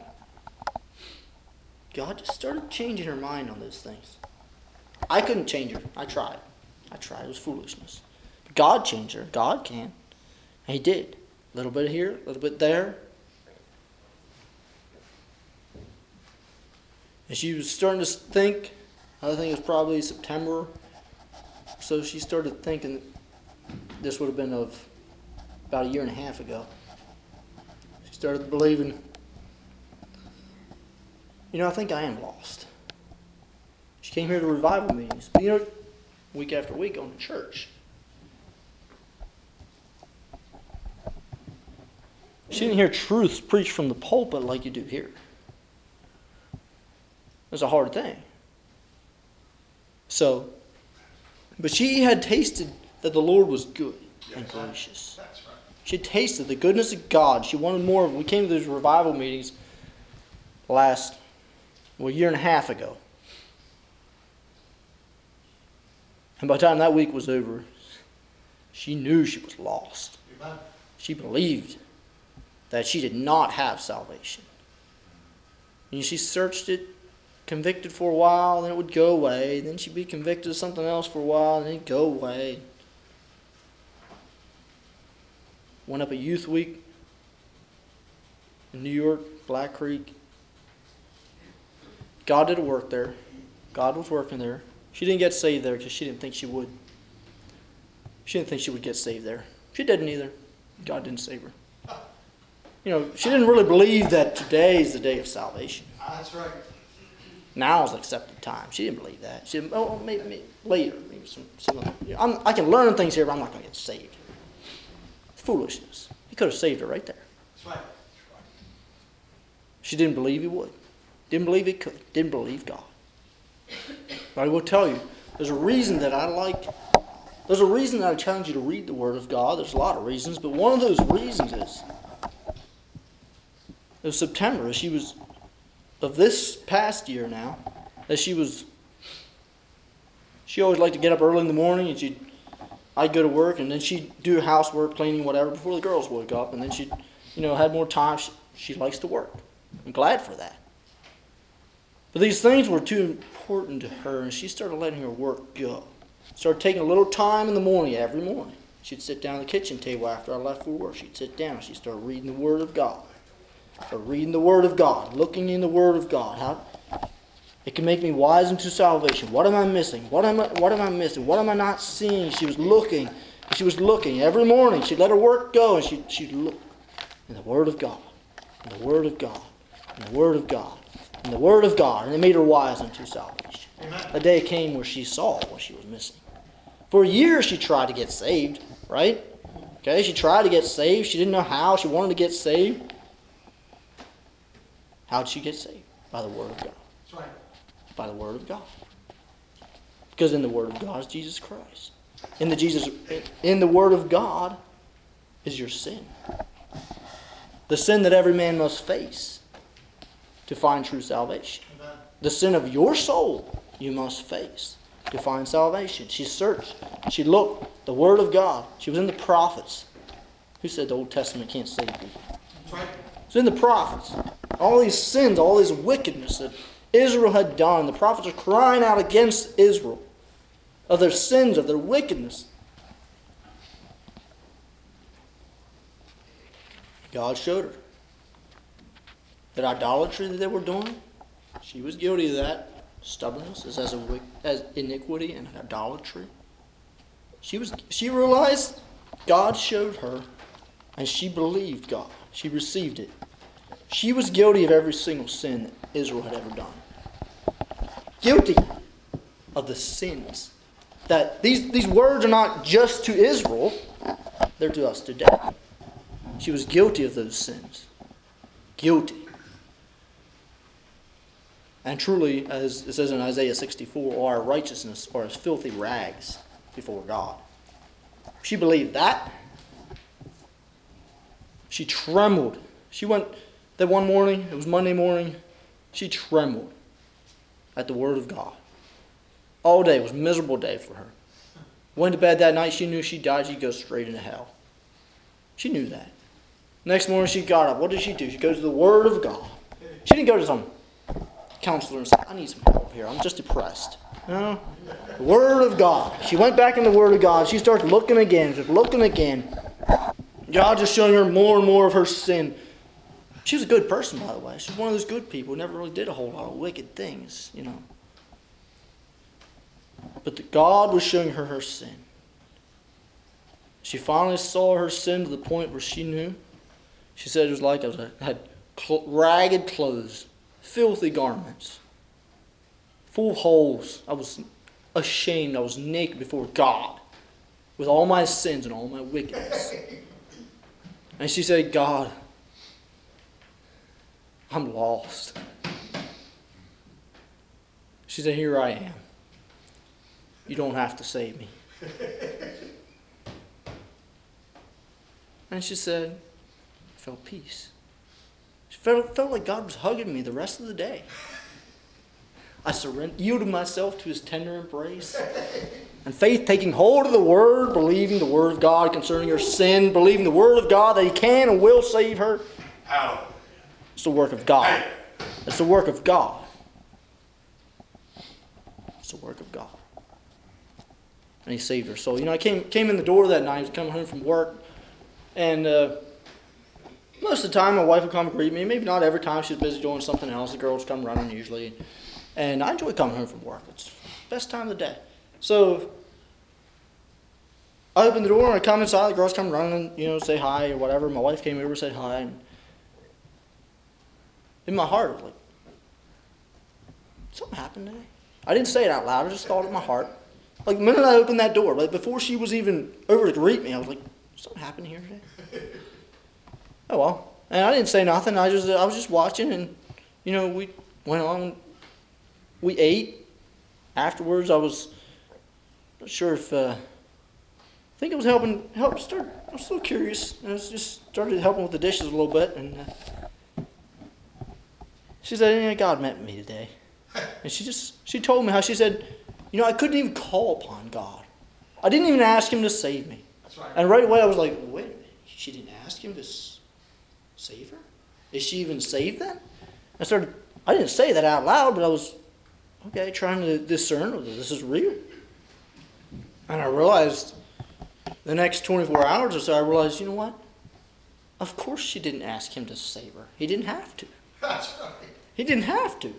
God just started changing her mind on those things. I couldn't change her. I tried. It was foolishness. But God changed her. God can. And he did. A little bit here, a little bit there. And she was starting to think, I think it was probably September. So she started thinking, this would have been of about 1.5 years ago. She started believing, I think I am lost. She came here to revival meetings. But week after week going to church. She didn't hear truths preached from the pulpit like you do here. It's a hard thing. But she had tasted that the Lord was good and gracious. That's right. She had tasted the goodness of God. She wanted more. We came to those revival meetings a year and a half ago. And by the time that week was over, she knew she was lost. Amen. She believed that she did not have salvation. And she searched it, convicted for a while, then it would go away. Then she'd be convicted of something else for a while, and then it'd go away. Went up a youth week in New York, Black Creek. God did a work there. God was working there. She didn't get saved there because she didn't think she would. She didn't think she would get saved there. She didn't either. God didn't save her. She didn't really believe that today is the day of salvation. That's right. Now is accepted time. She didn't believe that. She said, maybe later. Maybe I can learn things here, but I'm not going to get saved. It's foolishness. He could have saved her right there. That's right. She didn't believe he would. Didn't believe he could. Didn't believe God. But I will tell you, there's a reason that I challenge you to read the Word of God. There's a lot of reasons, but one of those reasons is, it was September, of this past year now, that she always liked to get up early in the morning, and I'd go to work, and then she'd do housework, cleaning, whatever, before the girls woke up, and then she'd, had more time. She likes to work. I'm glad for that. But these things were too important to her, and she started letting her work go. Started taking a little time in the morning, every morning. She'd sit down at the kitchen table after I left for work. She'd sit down and she'd start reading the Word of God. Reading the Word of God, looking in the Word of God. How it can make me wise unto salvation. What am I missing? What am I missing? What am I not seeing? She was looking. She was looking every morning. She'd let her work go, and she'd look in the Word of God, in the Word of God, in the Word of God, in the Word of God, and it made her wise unto salvation. Amen. The day came where she saw what she was missing. For years she tried to get saved, right? Okay, she tried to get saved. She didn't know how. She wanted to get saved. How did she get saved? By the Word of God. That's right. By the Word of God. Because in the Word of God is Jesus Christ. In the Word of God is your sin. The sin that every man must face to find true salvation. Amen. The sin of your soul you must face to find salvation. She searched. She looked. The Word of God. She was in the prophets. Who said the Old Testament can't save people? That's right. It's in the prophets. All these sins, all this wickedness that Israel had done. The prophets are crying out against Israel of their sins, of their wickedness. God showed her that idolatry that they were doing, she was guilty of that. Stubbornness is as iniquity and idolatry. She realized God showed her, and she believed God. She received it. She was guilty of every single sin that Israel had ever done. Guilty of the sins. That these words are not just to Israel, they're to us today. She was guilty of those sins. Guilty. And truly, as it says in Isaiah 64, our righteousness are as filthy rags before God. She believed that. She trembled. She went that one morning, it was Monday morning, she trembled at the Word of God. All day, it was a miserable day for her. Went to bed that night, she knew if she died, she'd go straight into hell. She knew that. Next morning, she got up. What did she do? She goes to the Word of God. She didn't go to some counselor and say, I need some help here. I'm just depressed. No. The Word of God. She went back in the Word of God. She started looking again, just looking again. God just showing her more and more of her sin. She was a good person, by the way. She was one of those good people who never really did a whole lot of wicked things, But God was showing her sin. She finally saw her sin to the point where she knew. She said it was like I had ragged clothes, filthy garments, full of holes. I was ashamed. I was naked before God with all my sins and all my wickedness. And she said, God, I'm lost. She said, here I am. You don't have to save me. And she said, I felt peace. She felt like God was hugging me the rest of the day. I yielded myself to his tender embrace. And faith taking hold of the word, believing the word of God concerning her sin, believing the word of God that he can and will save her. Hallelujah. It's the work of God. It's the work of God. It's the work of God. And he saved her soul. I came in the door that night. I was coming home from work. And most of the time, my wife would come greet me. Maybe not every time. She's busy doing something else. The girls come running usually. And I enjoy coming home from work. It's the best time of the day. So I open the door and I come inside. The girls come running, say hi or whatever. My wife came over, said hi. And in my heart, I was like, something happened today. I didn't say it out loud. I just thought it in my heart. Like the minute I opened that door, like before she was even over to greet me, I was like, something happened here today. Oh well. And I didn't say nothing. I was just watching, and we went on. We ate. Afterwards, I was not sure if I think it was I was so curious. I was just started helping with the dishes a little bit, and she said, God met me today. And she told me how she said, I couldn't even call upon God. I didn't even ask him to save me. That's right. And right away I was like, wait a minute. She didn't ask him to save her? Is she even saved then? I didn't say that out loud, but I was, trying to discern whether this is real. And I realized the next 24 hours or so, I realized, you know what? Of course she didn't ask him to save her. He didn't have to. That's right. He didn't have to.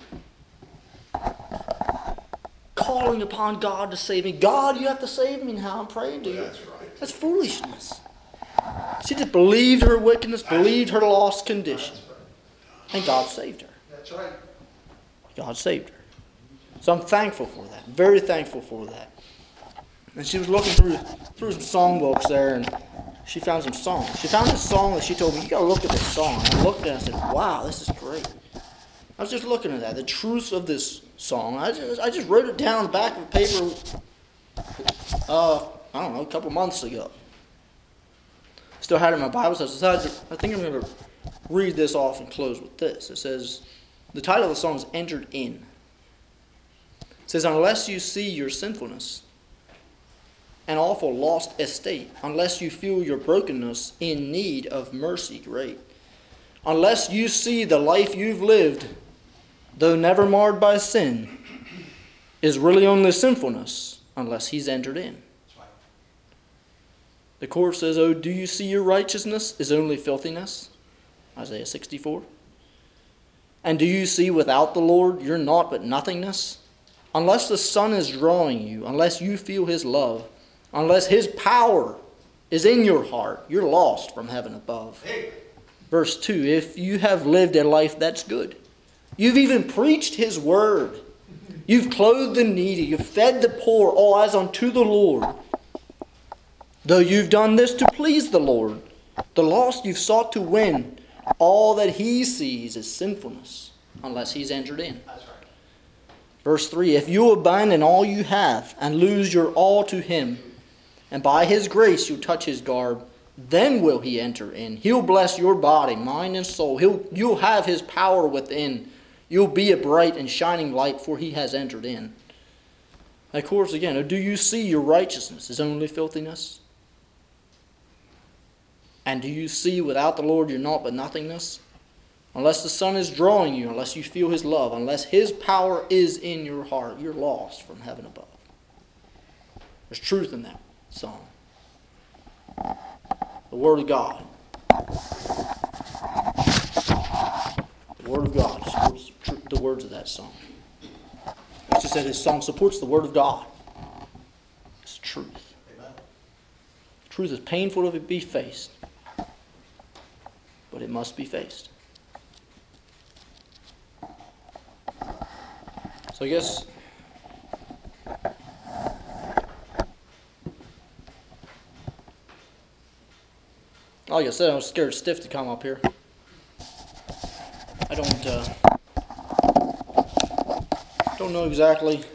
Calling upon God to save me. God, you have to save me now. I'm praying to you. That's right. That's foolishness. She just believed her wickedness, believed her lost condition. That's right. And God saved her. That's right. God saved her. So I'm thankful for that. Very thankful for that. And she was looking through some songbooks there, and she found some songs. She found this song that she told me, you got to look at this song. And I looked at it and I said, wow, this is great. I was just looking at that, the truth of this song. I just wrote it down on the back of a paper, a couple months ago. Still had it in my Bible, so I think I'm going to read this off and close with this. It says, the title of the song is Entered In. It says, unless you see your sinfulness, an awful lost estate, unless you feel your brokenness in need of mercy great, unless you see the life you've lived, though never marred by sin, is really only sinfulness, unless he's entered in. That's right. The chorus says, oh, do you see your righteousness is only filthiness? Isaiah 64. And do you see without the Lord you're naught but nothingness? Unless the sun is drawing you, unless you feel his love, unless his power is in your heart, you're lost from heaven above. Hey. Verse 2, if you have lived a life that's good, you've even preached his word, you've clothed the needy, you've fed the poor, all as unto the Lord. Though you've done this to please the Lord, the lost you've sought to win, all that he sees is sinfulness, unless he's entered in. That's right. Verse 3, if you abandon all you have and lose your all to him, and by his grace you touch his garb, then will he enter in. He'll bless your body, mind, and soul. You'll have his power within. You'll be a bright and shining light, for he has entered in. Of course, again, do you see your righteousness is only filthiness? And do you see without the Lord you're naught but nothingness? Unless the sun is drawing you, unless you feel his love, unless his power is in your heart, you're lost from heaven above. There's truth in that song. The Word of God. The Word of God supports the words of that song. As I said, his song supports the Word of God. It's truth. Amen. Truth is painful to be faced, but it must be faced. So I guess like I said, I was scared stiff to come up here. I don't know exactly.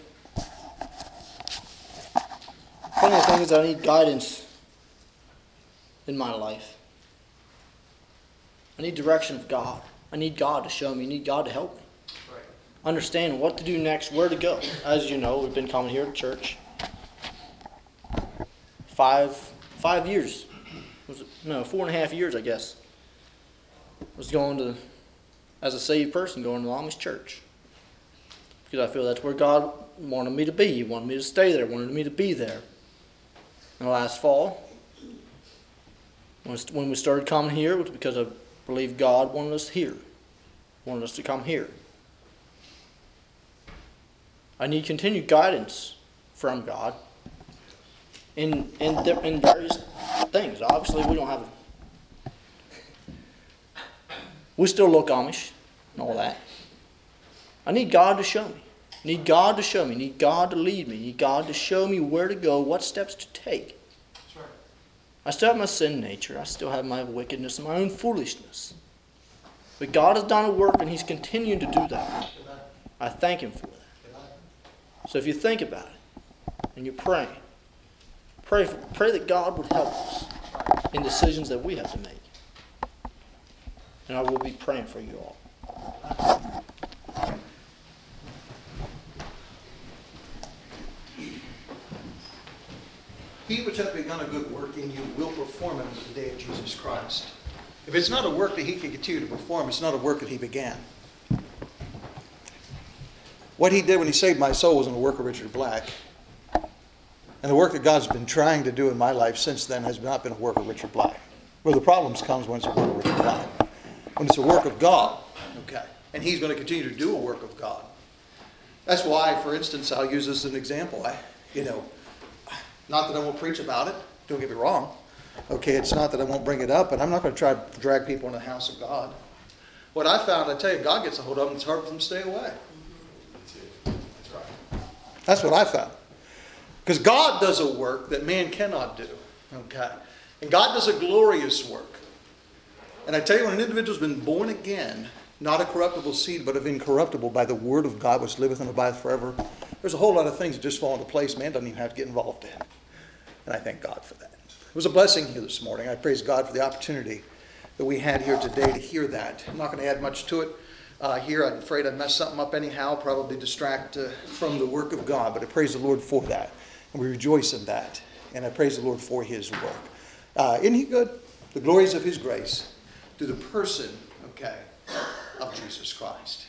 Plenty of things I need guidance in my life. I need direction of God. I need God to show me. I need God to help me. Right. Understand what to do next, where to go. As you know, we've been coming here to church 5 years. Was it? No, 4.5 years, I guess. Was going to, as a saved person, going to the Amish church. Because I feel that's where God wanted me to be. He wanted me to stay there, wanted me to be there. And last fall, when we started coming here, it was because I believe God wanted us here. Wanted us to come here. I need continued guidance from God in various things. Obviously, we don't have. We still look Amish and all that. I need God to show me. I need God to show me. I need God to lead me. I need God to show me where to go, what steps to take. That's right. I still have my sin nature. I still have my wickedness and my own foolishness. But God has done a work and He's continuing to do that. I thank Him for that. So if you think about it and you pray that God would help us in decisions that we have to make. And I will be praying for you all. He which hath begun a good work in you will perform it unto the day of Jesus Christ. If it's not a work that He can continue to perform, it's not a work that He began. What He did when He saved my soul wasn't a work of Richard Black. And the work that God's been trying to do in my life since then has not been a work of Richard Black. Where the problems comes when it's a work of Richard Black. When it's a work of God, okay, and He's going to continue to do a work of God. That's why, for instance, I'll use this as an example. Not that I won't preach about it, don't get me wrong. Okay, it's not that I won't bring it up, but I'm not going to try to drag people in the house of God. What I found, I tell you, God gets a hold of them, it's hard for them to stay away. That's right. That's what I found. Because God does a work that man cannot do. Okay? And God does a glorious work. And I tell you, when an individual's been born again, not a corruptible seed, but of incorruptible by the word of God, which liveth and abideth forever, there's a whole lot of things that just fall into place man doesn't even have to get involved in. And I thank God for that. It was a blessing here this morning. I praise God for the opportunity that we had here today to hear that. I'm not going to add much to it here. I'm afraid I'd mess something up anyhow, probably distract from the work of God. But I praise the Lord for that. And we rejoice in that. And I praise the Lord for His work. Isn't He good? The glories of His grace through the person, of Jesus Christ.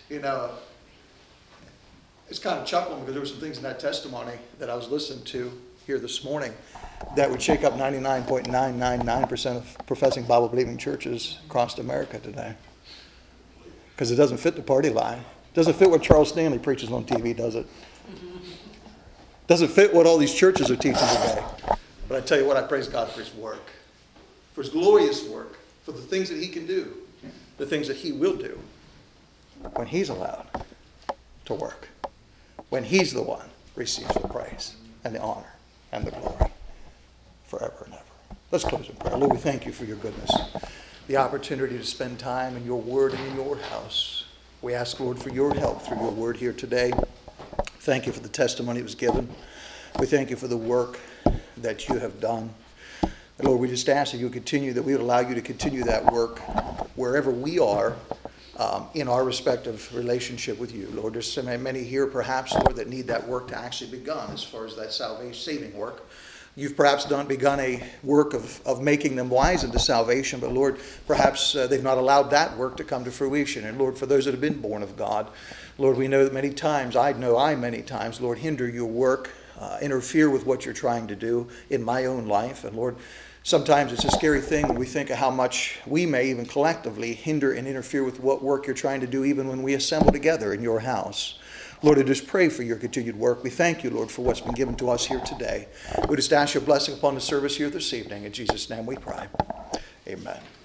It's kind of chuckling because there were some things in that testimony that I was listening to here this morning that would shake up 99.999% of professing Bible-believing churches across America today. Because it doesn't fit the party line. It doesn't fit what Charles Stanley preaches on TV, does it? Doesn't fit what all these churches are teaching today. But I tell you what, I praise God for His work. For His glorious work. For the things that He can do. The things that He will do. When He's allowed to work. When He's the one receives the praise and the honor and the glory forever and ever. Let's close in prayer. Lord, we thank You for Your goodness. The opportunity to spend time in Your word and in Your house. We ask, Lord, for Your help through Your word here today. Thank You for the testimony that was given. We thank You for the work that You have done. And Lord, we just ask that You continue, that we would allow You to continue that work wherever we are in our respective relationship with You. Lord, there's so many here perhaps, Lord, that need that work to actually begun as far as that salvation, saving work. You've perhaps begun a work of making them wise into salvation, but Lord, perhaps they've not allowed that work to come to fruition. And Lord, for those that have been born of God, Lord, we know that many times, many times, Lord, hinder Your work, interfere with what You're trying to do in my own life. And Lord, sometimes it's a scary thing when we think of how much we may even collectively hinder and interfere with what work You're trying to do even when we assemble together in Your house. Lord, I just pray for Your continued work. We thank You, Lord, for what's been given to us here today. We just ask Your blessing upon the service here this evening. In Jesus' name we pray. Amen.